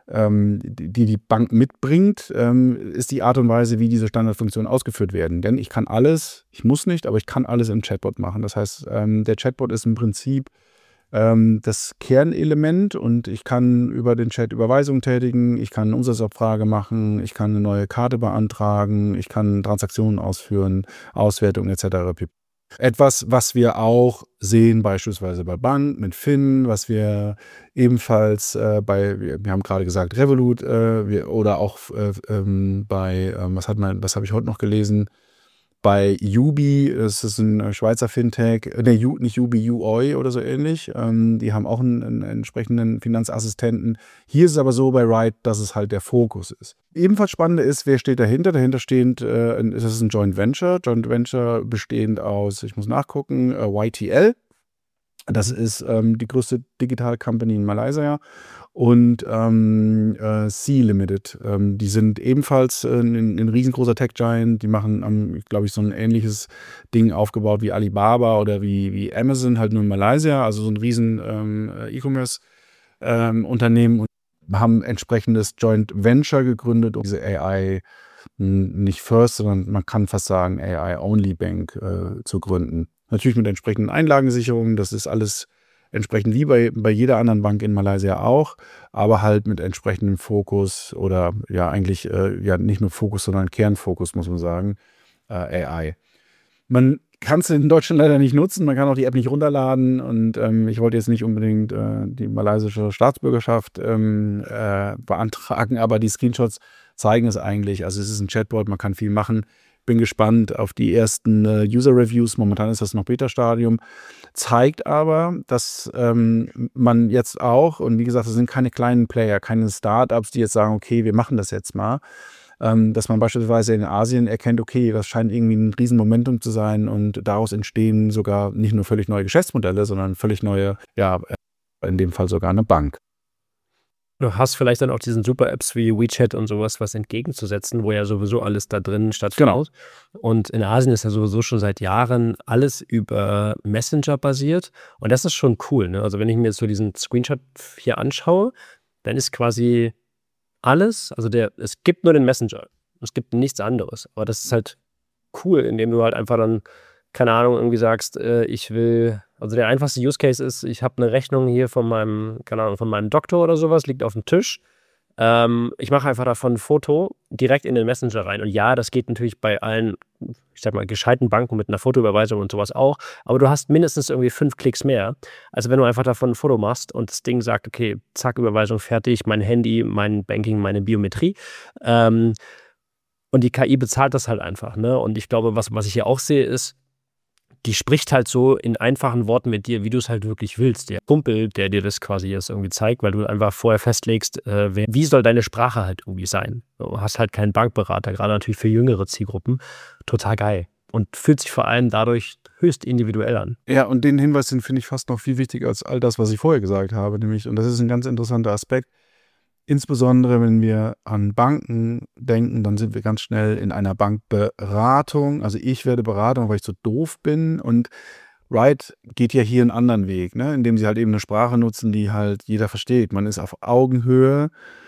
die Bank mitbringt, ist die Art und Weise, wie diese Standardfunktionen ausgeführt werden. Denn ich kann alles, ich muss nicht, aber ich kann alles im Chatbot machen. Das heißt, der Chatbot ist im Prinzip das Kernelement, und ich kann über den Chat Überweisungen tätigen, ich kann eine Umsatzabfrage machen, ich kann eine neue Karte beantragen, ich kann Transaktionen ausführen, Auswertungen etc. Etwas, was wir auch sehen, beispielsweise bei Bank mit Finn, was wir ebenfalls wir haben gerade gesagt, Revolut, oder auch was habe ich heute noch gelesen? Bei Yubi, das ist ein Schweizer Fintech, nicht Yubi, Uoi oder so ähnlich. Die haben auch einen entsprechenden Finanzassistenten. Hier ist es aber so bei Ride, dass es halt der Fokus ist. Ebenfalls spannend ist, wer steht dahinter? Dahinter steht, es ist ein Joint Venture. Joint Venture bestehend aus, ich muss nachgucken, YTL. Das ist die größte Digital Company in Malaysia. Und Sea Limited. Die sind ebenfalls ein riesengroßer Tech-Giant. Die machen, glaube ich, so ein ähnliches Ding aufgebaut wie Alibaba oder wie Amazon, halt nur in Malaysia. Also so ein riesen E-Commerce-Unternehmen, und haben entsprechendes Joint Venture gegründet, um diese AI nicht First, sondern man kann fast sagen AI-Only-Bank zu gründen. Natürlich mit entsprechenden Einlagensicherungen. Das ist alles entsprechend wie bei jeder anderen Bank in Malaysia auch, aber halt mit entsprechendem Fokus oder eigentlich nicht nur Fokus, sondern Kernfokus, muss man sagen, AI. Man kann es in Deutschland leider nicht nutzen, man kann auch die App nicht runterladen, und ich wollte jetzt nicht unbedingt die malaysische Staatsbürgerschaft beantragen, aber die Screenshots zeigen es eigentlich. Also es ist ein Chatbot, man kann viel machen. Bin gespannt auf die ersten User-Reviews. Momentan ist das noch Beta-Stadium. Zeigt aber, dass man jetzt auch, und wie gesagt, das sind keine kleinen Player, keine Startups, die jetzt sagen, okay, wir machen das jetzt mal. Dass man beispielsweise in Asien erkennt, okay, das scheint irgendwie ein Riesenmomentum zu sein, und daraus entstehen sogar nicht nur völlig neue Geschäftsmodelle, sondern völlig neue, in dem Fall sogar eine Bank. Du hast vielleicht dann auch diesen Super-Apps wie WeChat und sowas was entgegenzusetzen, wo ja sowieso alles da drin stattfindet. Genau. Und in Asien ist ja sowieso schon seit Jahren alles über Messenger basiert. Und das ist schon cool, ne? Also wenn ich mir jetzt so diesen Screenshot hier anschaue, dann ist quasi alles, also es gibt nur den Messenger. Es gibt nichts anderes. Aber das ist halt cool, indem du halt einfach dann, keine Ahnung, irgendwie sagst, also der einfachste Use Case ist, ich habe eine Rechnung hier von meinem Doktor oder sowas, liegt auf dem Tisch. Ich mache einfach davon ein Foto direkt in den Messenger rein. Und ja, das geht natürlich bei allen, ich sag mal, gescheiten Banken mit einer Fotoüberweisung und sowas auch. Aber du hast mindestens irgendwie 5 Klicks mehr. Also wenn du einfach davon ein Foto machst und das Ding sagt, okay, zack, Überweisung fertig, mein Handy, mein Banking, meine Biometrie. Und die KI bezahlt das halt einfach, ne? Und ich glaube, was ich hier auch sehe, ist, die spricht halt so in einfachen Worten mit dir, wie du es halt wirklich willst. Der Kumpel, der dir das quasi jetzt irgendwie zeigt, weil du einfach vorher festlegst, wie soll deine Sprache halt irgendwie sein. Du hast halt keinen Bankberater, gerade natürlich für jüngere Zielgruppen. Total geil. Und fühlt sich vor allem dadurch höchst individuell an. Ja, und den Hinweis, den finde ich fast noch viel wichtiger als all das, was ich vorher gesagt habe. Nämlich, und das ist ein ganz interessanter Aspekt, insbesondere wenn wir an Banken denken, dann sind wir ganz schnell in einer Bankberatung. Also ich werde Beratung, weil ich so doof bin. Und Ride geht ja hier einen anderen Weg, ne? Indem sie halt eben eine Sprache nutzen, die halt jeder versteht. Man ist auf Augenhöhe.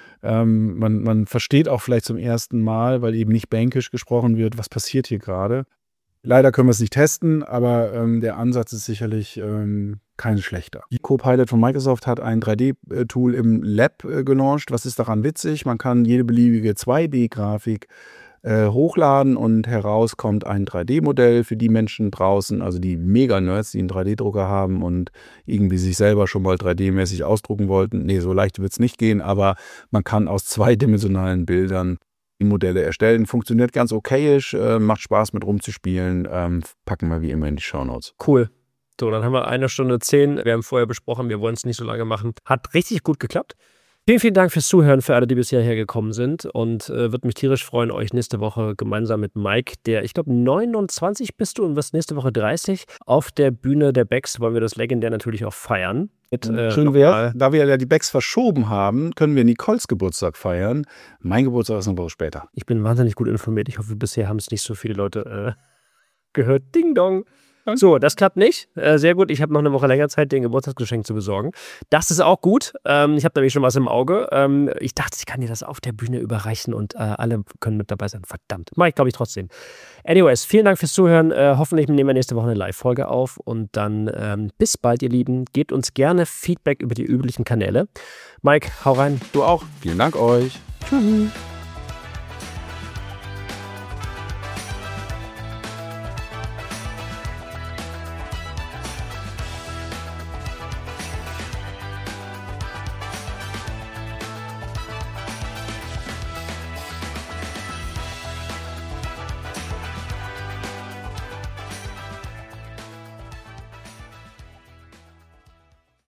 Man versteht auch vielleicht zum ersten Mal, weil eben nicht bankisch gesprochen wird, was passiert hier gerade. Leider können wir es nicht testen, aber der Ansatz ist sicherlich kein schlechter. Die Copilot von Microsoft hat ein 3D-Tool im Lab gelauncht. Was ist daran witzig? Man kann jede beliebige 2D-Grafik hochladen und heraus kommt ein 3D-Modell für die Menschen draußen, also die Mega-Nerds, die einen 3D-Drucker haben und irgendwie sich selber schon mal 3D-mäßig ausdrucken wollten. Nee, so leicht wird es nicht gehen, aber man kann aus zweidimensionalen Bildern die Modelle erstellen. Funktioniert ganz okayisch, macht Spaß mit rumzuspielen. Packen wir wie immer in die Shownotes. Cool. So, dann haben wir 1:10. Wir haben vorher besprochen, wir wollen es nicht so lange machen. Hat richtig gut geklappt. Vielen, vielen Dank fürs Zuhören für alle, die bisher hergekommen sind und würde mich tierisch freuen, euch nächste Woche gemeinsam mit Mike, der, ich glaube, 29 bist du und wirst nächste Woche 30. Auf der Bühne der Becks wollen wir das legendär natürlich auch feiern. Schön wäre, da wir ja die Becks verschoben haben, können wir Nicoles Geburtstag feiern. Mein Geburtstag ist eine Woche später. Ich bin wahnsinnig gut informiert. Ich hoffe, bisher haben es nicht so viele Leute gehört. Ding dong. So, das klappt nicht. Sehr gut. Ich habe noch eine Woche länger Zeit, den Geburtstagsgeschenk zu besorgen. Das ist auch gut. Ich habe nämlich schon was im Auge. Ich dachte, ich kann dir das auf der Bühne überreichen und alle können mit dabei sein. Verdammt. Mache ich, glaube ich, trotzdem. Anyways, vielen Dank fürs Zuhören. Hoffentlich nehmen wir nächste Woche eine Live-Folge auf. Und dann bis bald, ihr Lieben. Gebt uns gerne Feedback über die üblichen Kanäle. Mike, hau rein. Du auch. Vielen Dank euch. Tschüss.